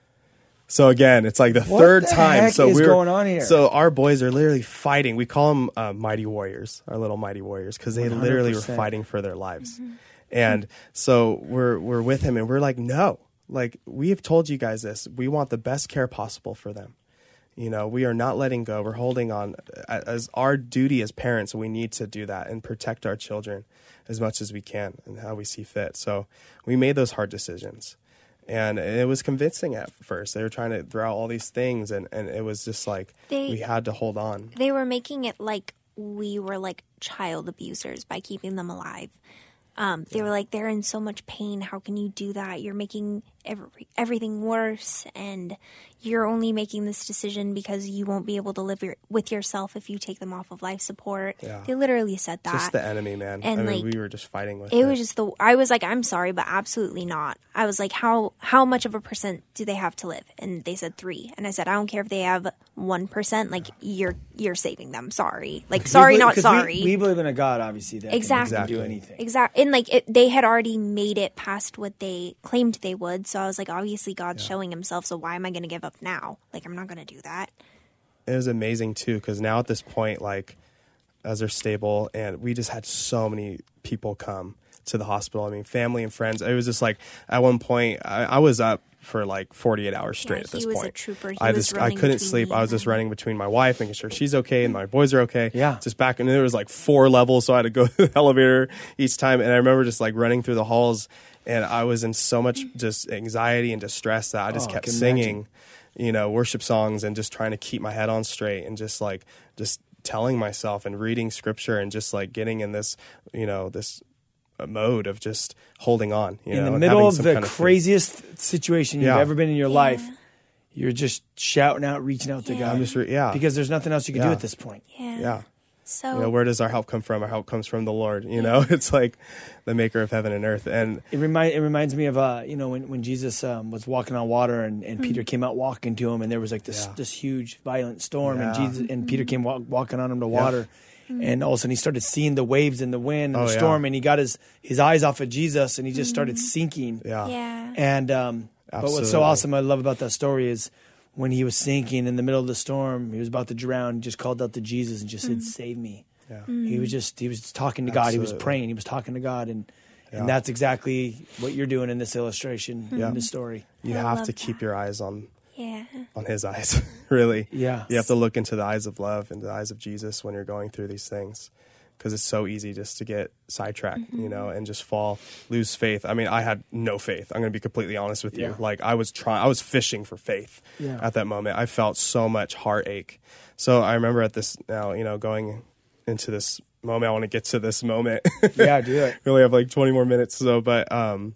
So again, it's like the What third the time. heck so is we're going on here? So our boys are literally fighting. We call them uh, mighty warriors, our little mighty warriors, because they literally were one hundred percent. fighting for their lives. And so we're we're with him, and we're like, no, like we have told you guys this. We want the best care possible for them. You know, we are not letting go. We're holding on as our duty as parents. We need to do that and protect our children as much as we can and how we see fit. So we made those hard decisions. And it was convincing at first. They were trying to throw out all these things, and, and it was just like They- we had to hold on. They were making it like we were like child abusers by keeping them alive. Um, they were like, they're in so much pain. How can you do that? You're making every, everything worse, and you're only making this decision because you won't be able to live your, with yourself if you take them off of life support. Yeah. They literally said that. Just the enemy, man. And, I mean, like, we were just fighting with it it. was just the I was like, I'm sorry, but absolutely not. I was like, how how much of a percent do they have to live? And they said three. And I said, I don't care if they have one percent. Like you're you're saving them. Sorry, like sorry, We believe- not 'cause sorry. We, we believe in a God, obviously, that Exactly. can do anything. Exactly. And like it, they had already made it past what they claimed they would. So I was like, obviously God's showing himself. So why am I going to give up now? Like I'm not going to do that. It was amazing too, because now at this point, like as they're stable, and we just had so many people come to the hospital. I mean, family and friends. It was just like at one point, I, I was up for like forty-eight hours straight Yeah, at this he was point. a trooper. He I was just I running couldn't between sleep. me I was and just him. running between my wife, making sure she's okay and my boys are okay. Yeah. Just back, and there was like four levels, so I had to go through the elevator each time. And I remember just like running through the halls, and I was in so much just anxiety and distress that I just Oh, I kept can singing, imagine. you know, worship songs and just trying to keep my head on straight and just like just telling myself and reading scripture and just like getting in this, you know, this mode of just holding on. You In know, the and middle having of some the kind of faith. craziest situation you've Yeah. ever been in your life, you're just shouting out, reaching out to Yeah. God. I'm just re- yeah. Because there's nothing else you can do Yeah. at this point. Yeah. yeah. So You know, where does our help come from? Our help comes from the Lord. You know, it's like the maker of heaven and earth. And It remind it reminds me of uh you know when when Jesus um, was walking on water and, and Peter came out walking to him, and there was like this Yeah. this huge violent storm, and Yeah. Jesus and Peter came walk, walking on him to water, and all of a sudden he started seeing the waves and the wind and Oh, the yeah. storm, and he got his his eyes off of Jesus, and he just started sinking. yeah, yeah. And um, but what's so Absolutely. awesome I love about that story is when he was sinking in the middle of the storm, he was about to drown. He just called out to Jesus and just said, "Save me." yeah. He was just he was talking to God. He was Absolutely. praying. He was talking to God, and Yeah. and that's exactly what you're doing in this illustration, in this story. You I have love to keep your eyes on Yeah. on His eyes. Really, Yeah. You have to look into the eyes of love and the eyes of Jesus when you're going through these things, because it's so easy just to get sidetracked, you know, and just fall, lose faith. I mean, I had no faith. I'm going to be completely honest with you. Yeah. Like I was trying, I was fishing for faith Yeah. at that moment. I felt so much heartache. So I remember at this now, you know, going into this moment, I want to get to this moment. Yeah, do it. We only have like twenty more minutes. So, but um,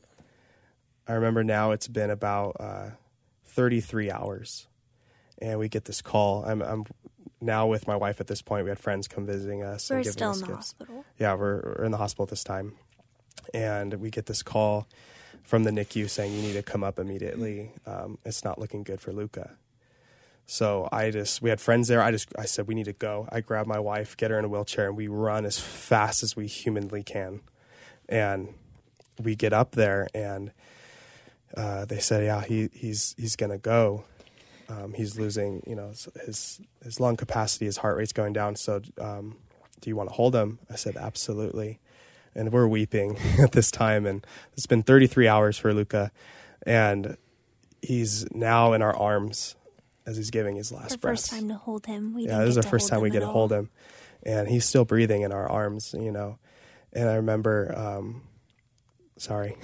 I remember now it's been about uh, thirty-three hours, and we get this call. I'm, I'm now with my wife at this point. We had friends come visiting us. We're and giving still us in the gifts. hospital. Yeah, we're, we're in the hospital at this time, and we get this call from the N I C U saying you need to come up immediately. Um, it's not looking good for Luca. So I just, we had friends there. I just, I said, we need to go. I grab my wife, get her in a wheelchair, and we run as fast as we humanly can. And we get up there, and uh, they said, yeah, he, he's, he's going to go. Um, he's losing, you know, his, his lung capacity, his heart rate's going down. So, um, do you want to hold him? I said, absolutely. And we're weeping at this time. And it's been thirty-three hours for Luca. And he's now in our arms as he's giving his last Our breath. first time to hold him. We Yeah, didn't this is get the to first hold time we him get at to all. hold him. And he's still breathing in our arms, you know. And I remember, um, sorry,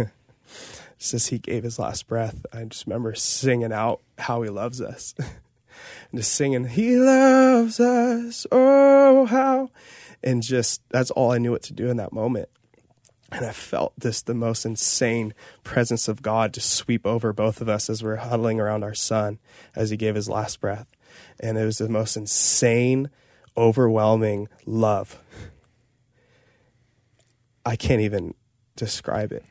just as he gave his last breath, I just remember singing out how he loves us. And just singing, he loves us, oh, how. And just, that's all I knew what to do in that moment. And I felt this, the most insane presence of God just sweep over both of us as we're huddling around our son as he gave his last breath. And it was the most insane, overwhelming love. I can't even describe it.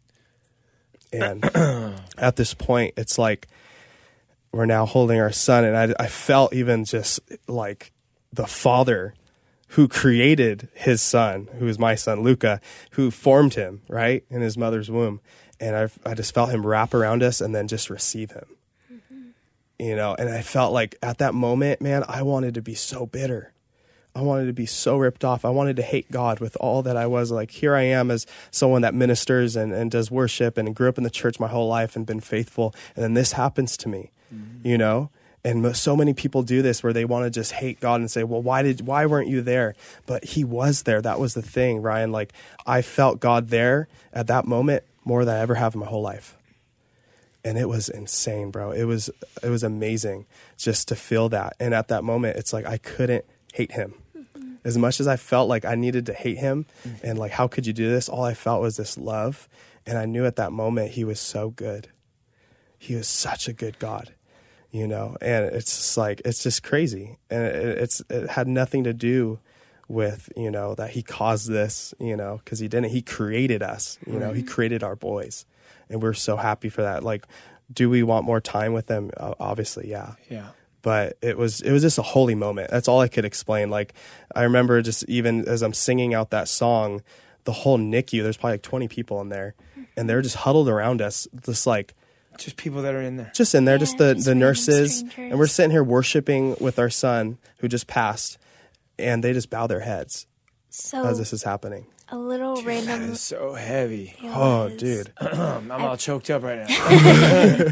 And at this point, it's like we're now holding our son, and I, I felt even just like the Father who created his son, who is my son, Luca, who formed him, right, in his mother's womb. And I I just felt him wrap around us and then just receive him. Mm-hmm. You know, and I felt like at that moment, man, I wanted to be so bitter. I wanted to be so ripped off. I wanted to hate God with all that I was. Like, here I am as someone that ministers and, and does worship and grew up in the church my whole life and been faithful. And then this happens to me, mm-hmm. you know? And so many people do this where they want to just hate God and say, well, why did, why weren't you there? But he was there. That was the thing, Ryan. Like, I felt God there at that moment more than I ever have in my whole life. And it was insane, bro. It was, it was amazing just to feel that. And at that moment, it's like, I couldn't hate him. As much as I felt like I needed to hate him and like, how could you do this? All I felt was this love. And I knew at that moment he was so good. He was such a good God, you know? And it's just like, it's just crazy. And it, it's, it had nothing to do with, you know, that he caused this, you know, cause he didn't, he created us, you know, he created our boys, and we're so happy for that. Like, do we want more time with them? Uh, obviously. Yeah. Yeah. But it was it was just a holy moment. That's all I could explain. Like, I remember just even as I'm singing out that song, the whole N I C U, there's probably like twenty people in there, and they're just huddled around us, just like just people that are in there, just in there, Yeah, just the just the random nurses, strangers. and we're sitting here worshiping with our son who just passed, and they just bow their heads So as this is happening. a little random. it's so heavy. It Oh, was. dude. I'm all choked up right now.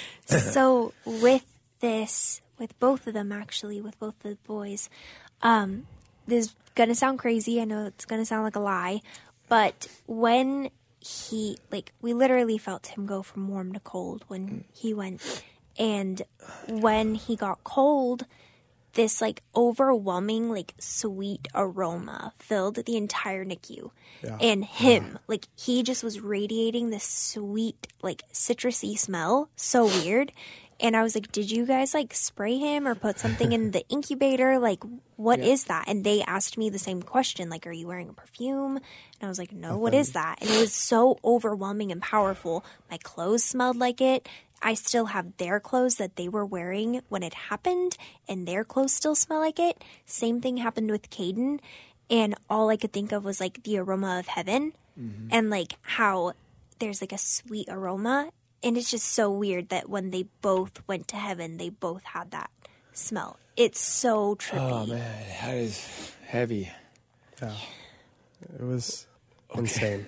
So with this, with both of them actually, with both the boys, um, this is gonna sound crazy. I know it's gonna sound like a lie, but when he, like, we literally felt him go from warm to cold when he went, and when he got cold, this like overwhelming, like sweet aroma filled the entire N I C U. Yeah. And him, like, he just was radiating this sweet, like, citrusy smell. So weird. And I was like, did you guys like spray him or put something in the incubator? Like, what is that? And they asked me the same question, like, are you wearing a perfume? And I was like, no, what is that? And it was so overwhelming and powerful. My clothes smelled like it. I still have their clothes that they were wearing when it happened, and their clothes still smell like it. Same thing happened with Caden. And all I could think of was like the aroma of heaven, mm-hmm. and like how there's like a sweet aroma. And it's just so weird that when they both went to heaven, they both had that smell. It's so trippy. Oh man, that is heavy. Yeah. It was insane.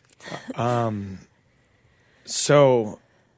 So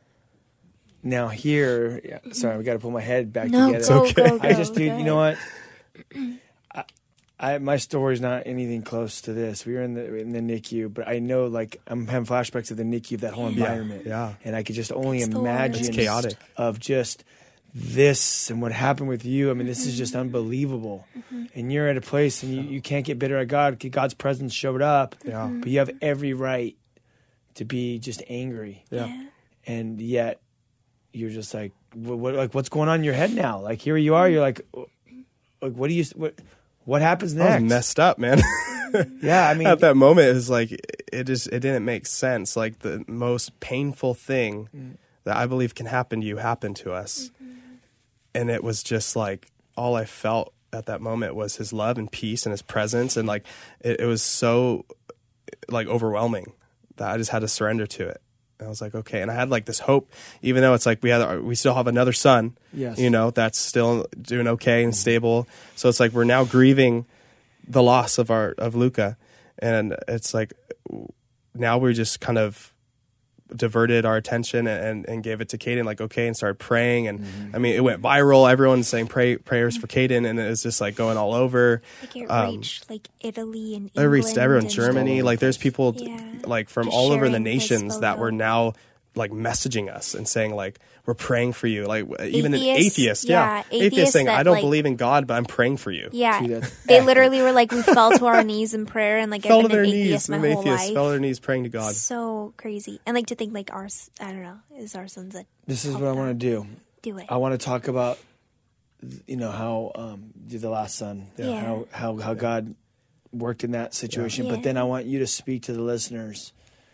now here, yeah, sorry, we got to pull my head back No, together. go, go, go. I just, dude, go you know ahead. what? I, I my story's not anything close to this. We were in the in the N I C U, but I know, like, I'm having flashbacks of the N I C U, of that whole environment. yeah. And I could just only It's the imagine worst. It's chaotic. of just this and what happened with you. I mean, this is just unbelievable. And you're at a place and you, you can't get bitter at God. God's presence showed up. Yeah. But you have every right to be just angry. Yeah. And yet you're just like, what, what, like, what's going on in your head now? Like, here you are. You're like, like, what do you, what, what happens I next? was messed up, man. Yeah, I mean, At that moment, it was like, it just, it didn't make sense. Like, the most painful thing Mm. that I believe can happen to you happened to us. And it was just like, all I felt at that moment was his love and peace and his presence. And like, it, it was so like overwhelming that I just had to surrender to it. And I was like, okay. And I had like this hope, even though it's like we had, we still have another son, Yes. you know, that's still doing okay and stable. So it's like, we're now grieving the loss of our, of Luca. And it's like, now we're just kind of diverted our attention and, and gave it to Caden, like, okay, and started praying. And Mm-hmm. I mean, it went viral. Everyone's saying pray, prayers for Caden, and it was just like going all over. Like it Um, reached like Italy and It reached England everyone, and Germany. stuff. Like, there's people Yeah. like from Just all over the sharing his nations that were photo. now like messaging us and saying like, we're praying for you. Like, even an Atheists, atheist, yeah, yeah, atheist atheists saying, that, I don't like- believe in God, but I'm praying for you. Yeah, See, that's they literally were like, we fell to our knees in prayer, and like Fell I've to been their an knees, atheist my the whole atheists life. fell to their knees praying to God. So crazy, and like to think like our, s- I don't know, is our sons that this is help what I that. want to do. do it. I want to talk about, you know, how um, the last son, Yeah. how, how how God worked in that situation. Yeah. But then I want you to speak to the listeners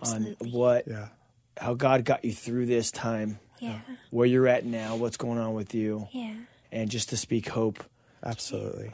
Absolutely. on what, Yeah. how God got you through this time, Yeah. where you're at now, what's going on with you, Yeah. and just to speak hope. Absolutely.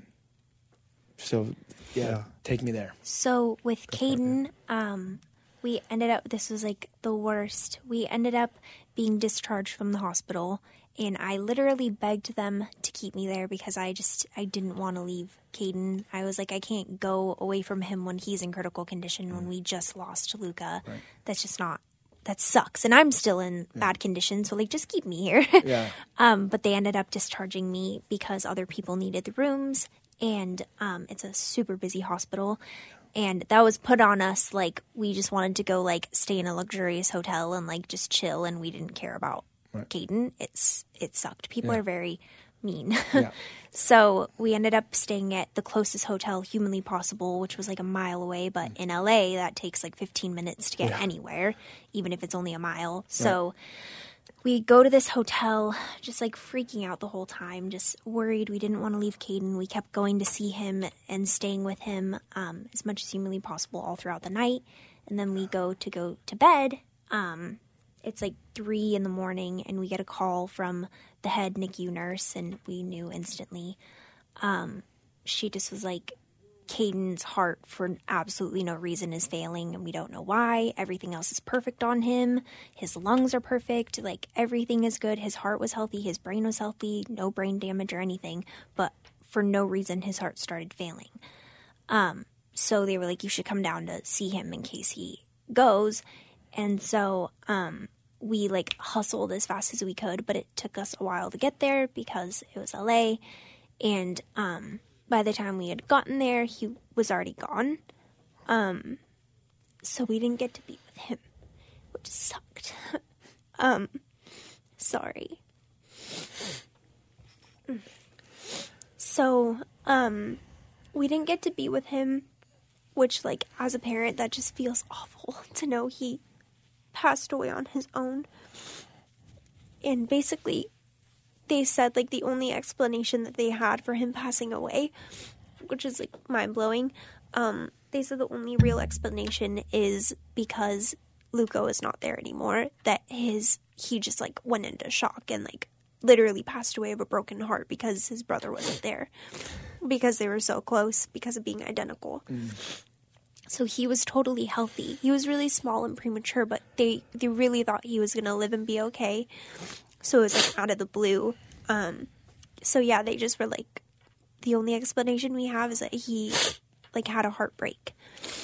So, yeah, Yeah. take me there. So with Caden, um, we ended up, this was like the worst. We ended up being discharged from the hospital, and I literally begged them to keep me there because I just, I didn't want to leave Caden. I was like, I can't go away from him when he's in critical condition, when we just lost Luca. Right. That's just not, that sucks. And I'm still in yeah. bad condition, so like, just keep me here. Yeah. um, but they ended up discharging me because other people needed the rooms, and um, it's a super busy hospital. And that was put on us like we just wanted to go like stay in a luxurious hotel and like just chill, and we didn't care about right. Caden. It's it sucked. People yeah. are very mean. Yeah. So we ended up staying at the closest hotel humanly possible, which was like a mile away. But in L A, that takes like fifteen minutes to get yeah. anywhere, even if it's only a mile. So right. we go to this hotel, just like freaking out the whole time, just worried. We didn't want to leave Caden. We kept going to see him and staying with him um, as much as humanly possible all throughout the night. And then we go to go to bed. Um, it's like three in the morning, and we get a call from the head N I C U nurse, and we knew instantly. Um, she just was like, Caden's heart for absolutely no reason is failing, and we don't know why. Everything else is perfect on him. His lungs are perfect. Like, everything is good. His heart was healthy. His brain was healthy. No brain damage or anything. But for no reason, his heart started failing. Um, so they were like, you should come down to see him in case he goes. And so um, we, like, hustled as fast as we could, but it took us a while to get there because it was L A. And um, by the time we had gotten there, he was already gone. Um, so we didn't get to be with him, which sucked. um, sorry. So, um, we didn't get to be with him, which, like, as a parent, that just feels awful to know he passed away on his own. And basically, they said, like, the only explanation that they had for him passing away, which is, like, mind-blowing, um, they said the only real explanation is because Luca is not there anymore, that his, he just, like, went into shock and, like, literally passed away of a broken heart because his brother wasn't there, because they were so close, because of being identical. Mm. So he was totally healthy. He was really small and premature, but they, they really thought he was going to live and be okay. So it was, like, out of the blue. Um, so, yeah, they just were, like, the only explanation we have is that he, like, had a heartbreak.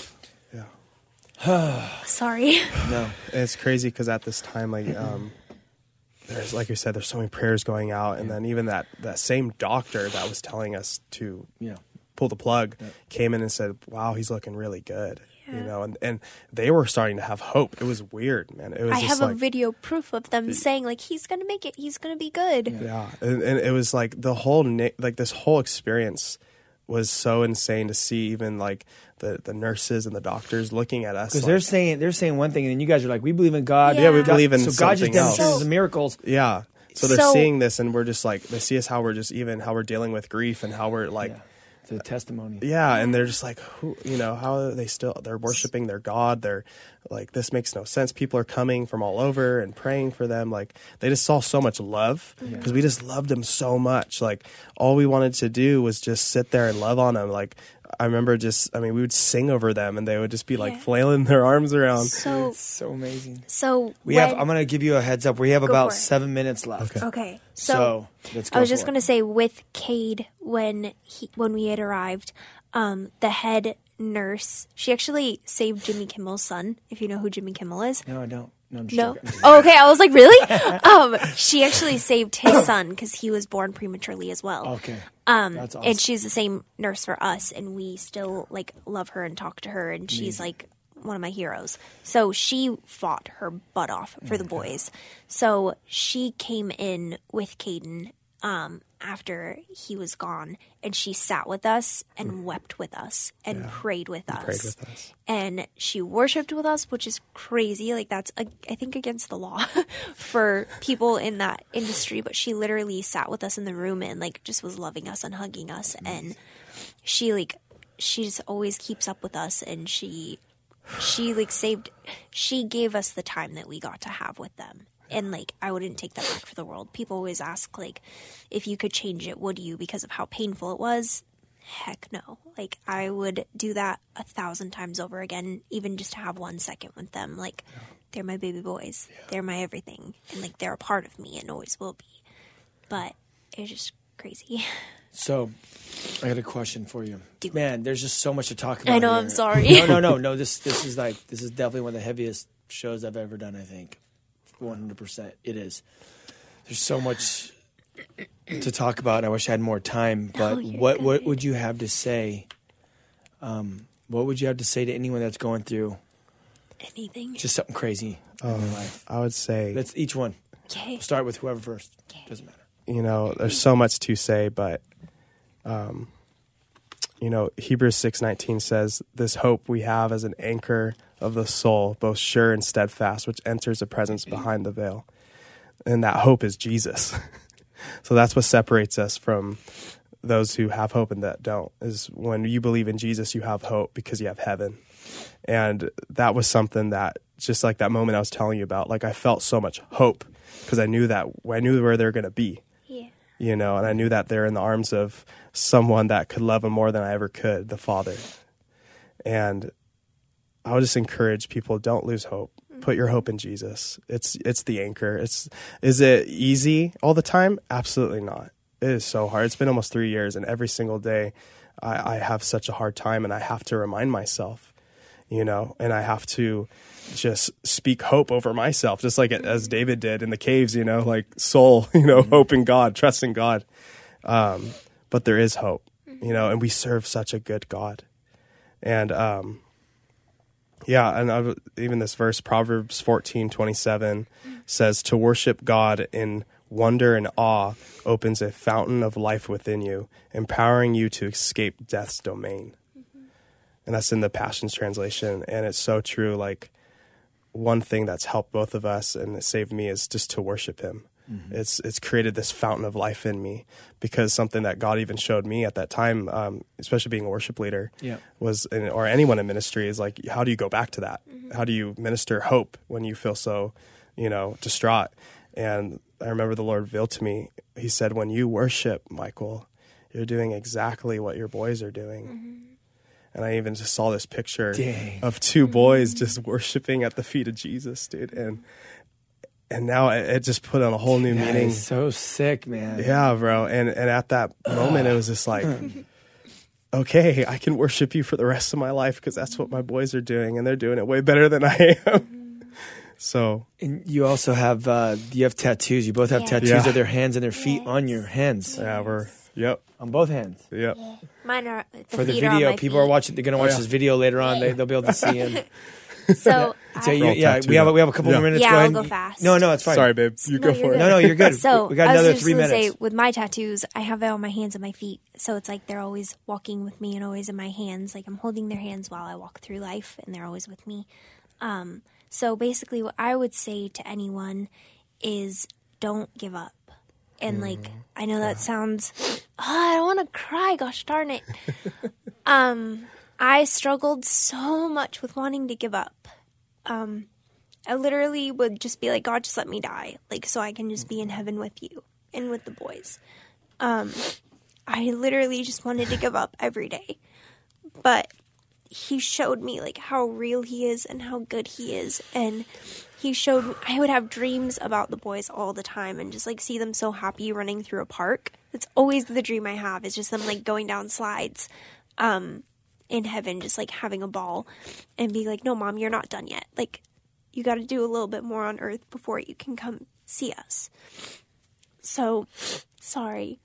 Yeah. Sorry. No. It's crazy because at this time, like, um, there's, like you said, there's so many prayers going out. And then even that, that same doctor that was telling us to yeah. pull the plug yeah. came in and said, wow, he's looking really good. Yeah. You know, and, and they were starting to have hope. It was weird, man. It was I just have like, a video proof of them saying, like, he's going to make it. He's going to be good. Yeah. yeah. And, and it was like the whole, na- like this whole experience was so insane to see, even like the, the nurses and the doctors looking at us. Because like, they're saying, they're saying one thing, and then you guys are like, we believe in God. Yeah, we God- believe in So God just something else. demonstrates So- the miracles. Yeah. So they're So- seeing this, and we're just like, they see us how we're just even, how we're dealing with grief and how we're like, Yeah. It's a testimony. yeah, and they're just like, who, you know, how are they still, they're worshiping their God. They're like, this makes no sense. People are coming from all over and praying for them. Like, they just saw so much love because we just loved them so much. Like, all we wanted to do was just sit there and love on them. Like, I remember just, I mean, we would sing over them, and they would just be like Yeah. flailing their arms around. So, It's so amazing. so We when, have. I'm going to give you a heads up. We have Go about for it. seven minutes left. Okay. Okay. So, So, let's go I was just for it. going to say, with Cade, when he when we had arrived, um, the head nurse, she actually saved Jimmy Kimmel's son, if you know who Jimmy Kimmel is. No, I don't. No, I'm just No. joking. Oh, okay. I was like, really? um, she actually saved his son because he was born prematurely as well. Okay. Um, That's awesome. And she's the same nurse for us, and we still like love her and talk to her, and she's like one of my heroes. So she fought her butt off for the boys. So she came in with Caden um, after he was gone, and she sat with us and wept with us and prayed with us. Prayed with us. And she worshipped with us, which is crazy. Like, that's, uh, I think, against the law for people in that industry. But she literally sat with us in the room and, like, just was loving us and hugging us. And she, like, she just always keeps up with us. And she she like saved, she gave us the time that we got to have with them. And like, I wouldn't take that back for the world. People always ask like, if you could change it, would you? Because of how painful it was. Heck no. Like, I would do that a thousand times over again, even just to have one second with them. Like, yeah. They're my baby boys. Yeah. They're my everything. And like, they're a part of me and always will be. But it's just crazy. So, I got a question for you. Dude. Man, there's just so much to talk about. I know, here. I'm sorry. No, no, no, no. This this is like this is definitely one of the heaviest shows I've ever done, I think. one hundred percent. It is. There's so much to talk about. I wish I had more time, but oh, what what would you have to say? Um, what would you have to say to anyone that's going through anything? Just something crazy um, in their life. I would say let's each one. Okay. We'll start with whoever first. Okay. Doesn't matter. You know, there's so much to say, but um, you know, Hebrews six nineteen says, "This hope we have as an anchor of the soul, both sure and steadfast, which enters the presence behind the veil." And that hope is Jesus. So that's what separates us from those who have hope and that don't, is when you believe in Jesus, you have hope because you have heaven. And that was something that, just like that moment I was telling you about, like I felt so much hope because I knew that, I knew where they're going to be. Yeah. You know, and I knew that they're in the arms of someone that could love them more than I ever could, the Father. And I would just encourage people, don't lose hope. Put your hope in Jesus. It's it's the anchor. It's is it easy all the time? Absolutely not. It is so hard. It's been almost three years, and every single day I, I have such a hard time, and I have to remind myself, you know, and I have to just speak hope over myself, just like it, as David did in the caves, you know, like soul, you know, hope in God, trust in God. Um, but there is hope, you know, and we serve such a good God. And um Yeah, and I, even this verse, Proverbs fourteen twenty-seven, says, "To worship God in wonder and awe opens a fountain of life within you, empowering you to escape death's domain." Mm-hmm. And that's in the Passions Translation, and it's so true. Like, one thing that's helped both of us and it saved me is just to worship Him. Mm-hmm. It's it's created this fountain of life in me, because something that God even showed me at that time, um, especially being a worship leader, yeah. was, or anyone in ministry, is like, how do you go back to that? Mm-hmm. How do you minister hope when you feel so, you know, distraught? And I remember the Lord revealed to me, He said, when you worship, Michael, you're doing exactly what your boys are doing. Mm-hmm. And I even just saw this picture Dang. of two boys just worshiping at the feet of Jesus, dude. And And now it, it just put on a whole new that meaning. Is so sick, man. Yeah, bro. And and at that moment, it was just like, okay, I can worship you for the rest of my life because that's what my boys are doing, and they're doing it way better than I am. So, and you also have uh, you have tattoos. You both have Yeah. tattoos Yeah. of their hands and their feet Yes. on your hands. yeah, we're yep, On both hands. yep. Mine are the For the feet are on video, my people feet. are watching. They're gonna watch Oh, yeah. this video later on. They, they'll be able to see him. So, So I, you, Girl yeah, tattoo. we have a, we have a couple Yeah. more minutes. Yeah, go I'll ahead. go fast. No, no, it's fine. Sorry, babe. You No, go you're for it. good. No, no, you're good. So we got I was another just three gonna minutes. say, with my tattoos, I have it on my hands and my feet, so it's like they're always walking with me and always in my hands. Like I'm holding their hands while I walk through life, and they're always with me. Um, so basically, what I would say to anyone is, don't give up. And like, I know that sounds, oh, I don't want to cry. Gosh darn it. um, I struggled so much with wanting to give up. Um, I literally would just be like, God, just let me die, like, so I can just be in heaven with you and with the boys. Um, I literally just wanted to give up every day. But He showed me, like, how real He is and how good He is. And He showed me, I would have dreams about the boys all the time and just, like, see them so happy running through a park. That's always the dream I have, is just them, like, going down slides um, in heaven, just, like, having a ball. And be like, no, Mom, you're not done yet. Like, you got to do a little bit more on earth before you can come see us. So, sorry.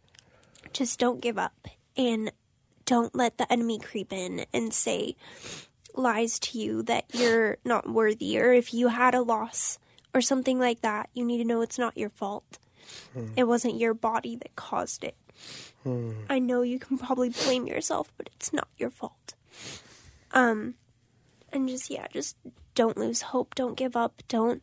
Just don't give up. And don't let the enemy creep in and say lies to you that you're not worthy. Or if you had a loss or something like that, you need to know it's not your fault. Hmm. It wasn't your body that caused it. Hmm. I know you can probably blame yourself, but it's not your fault. Um, and just, yeah, just don't lose hope. Don't give up. Don't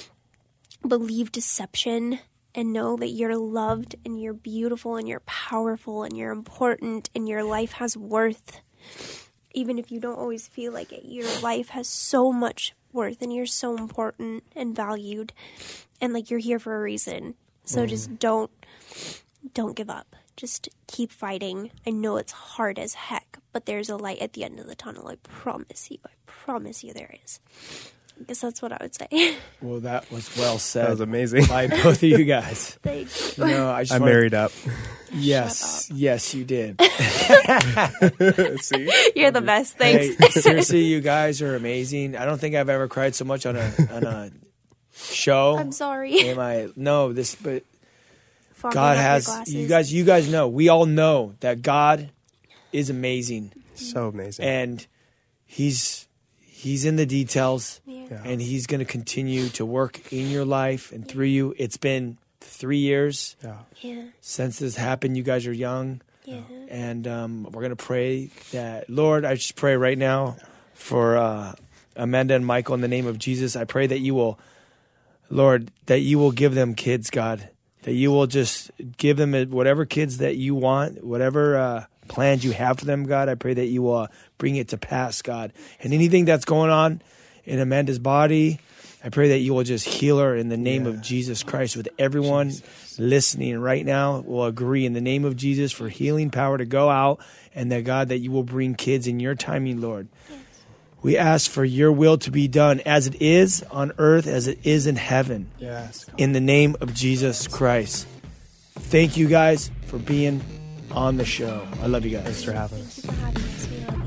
believe deception, and know that you're loved and you're beautiful and you're powerful and you're important and your life has worth. even if you don't always feel like it, your life has so much worth and you're so important and valued, and like you're here for a reason. So mm. just don't don't give up. Just keep fighting. I know it's hard as heck, but there's a light at the end of the tunnel. I promise you. I promise you there is. I guess that's what I would say. Well, that was well said. That was amazing by both of you guys. Thank you. You know, I just I wanted, married up. Yes, yes, you did. See, you're the best. Thanks. Hey, seriously, you guys are amazing. I don't think I've ever cried so much on a on a show. I'm sorry. Am I? No, this, but Fogging God up has your glasses. you guys. You guys know. We all know that God is amazing, so amazing, and He's He's in the details, Yeah. Yeah. and He's going to continue to work in your life and through you. It's been three years yeah. Yeah. since this happened. You guys are young. Yeah. And um, we're going to pray that, Lord, I just pray right now for uh, Amanda and Michael in the name of Jesus. I pray that you will, Lord, that you will give them kids, God, that you will just give them whatever kids that you want, whatever uh, plans you have for them, God. I pray that you will uh, bring it to pass, God. And anything that's going on in Amanda's body, I pray that you will just heal her in the name yeah. of Jesus Christ. With everyone Jesus. listening right now will agree in the name of Jesus for healing power to go out, and that, God, that you will bring kids in your timing, Lord. Yes. We ask for your will to be done as it is on earth, as it is in heaven. Yes. In the name of Jesus Christ. Thank you guys for being on the show. I love you guys. Thanks for having us. Thank you for having us. We love you.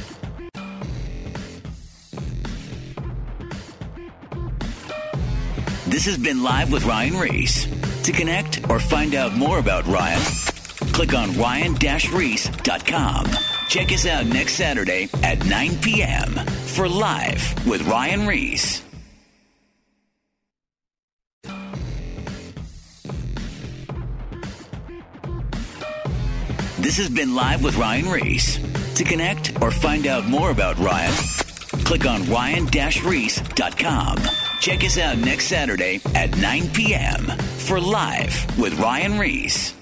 This has been Live with Ryan Reese. To connect or find out more about Ryan, click on ryan dash reese dot com. Check us out next Saturday at nine p.m. for Live with Ryan Reese. This has been Live with Ryan Reese. To connect or find out more about Ryan, click on ryan dash reese dot com. Check us out next Saturday at nine p.m. for Live with Ryan Reese.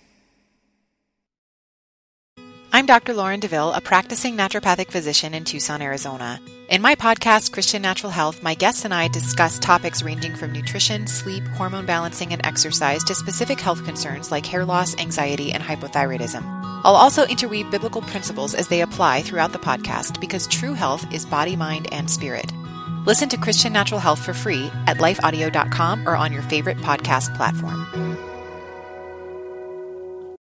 I'm Doctor Lauren DeVille, a practicing naturopathic physician in Tucson, Arizona. In my podcast, Christian Natural Health, my guests and I discuss topics ranging from nutrition, sleep, hormone balancing, and exercise to specific health concerns like hair loss, anxiety, and hypothyroidism. I'll also interweave biblical principles as they apply throughout the podcast because true health is body, mind, and spirit. Listen to Christian Natural Health for free at life audio dot com or on your favorite podcast platform.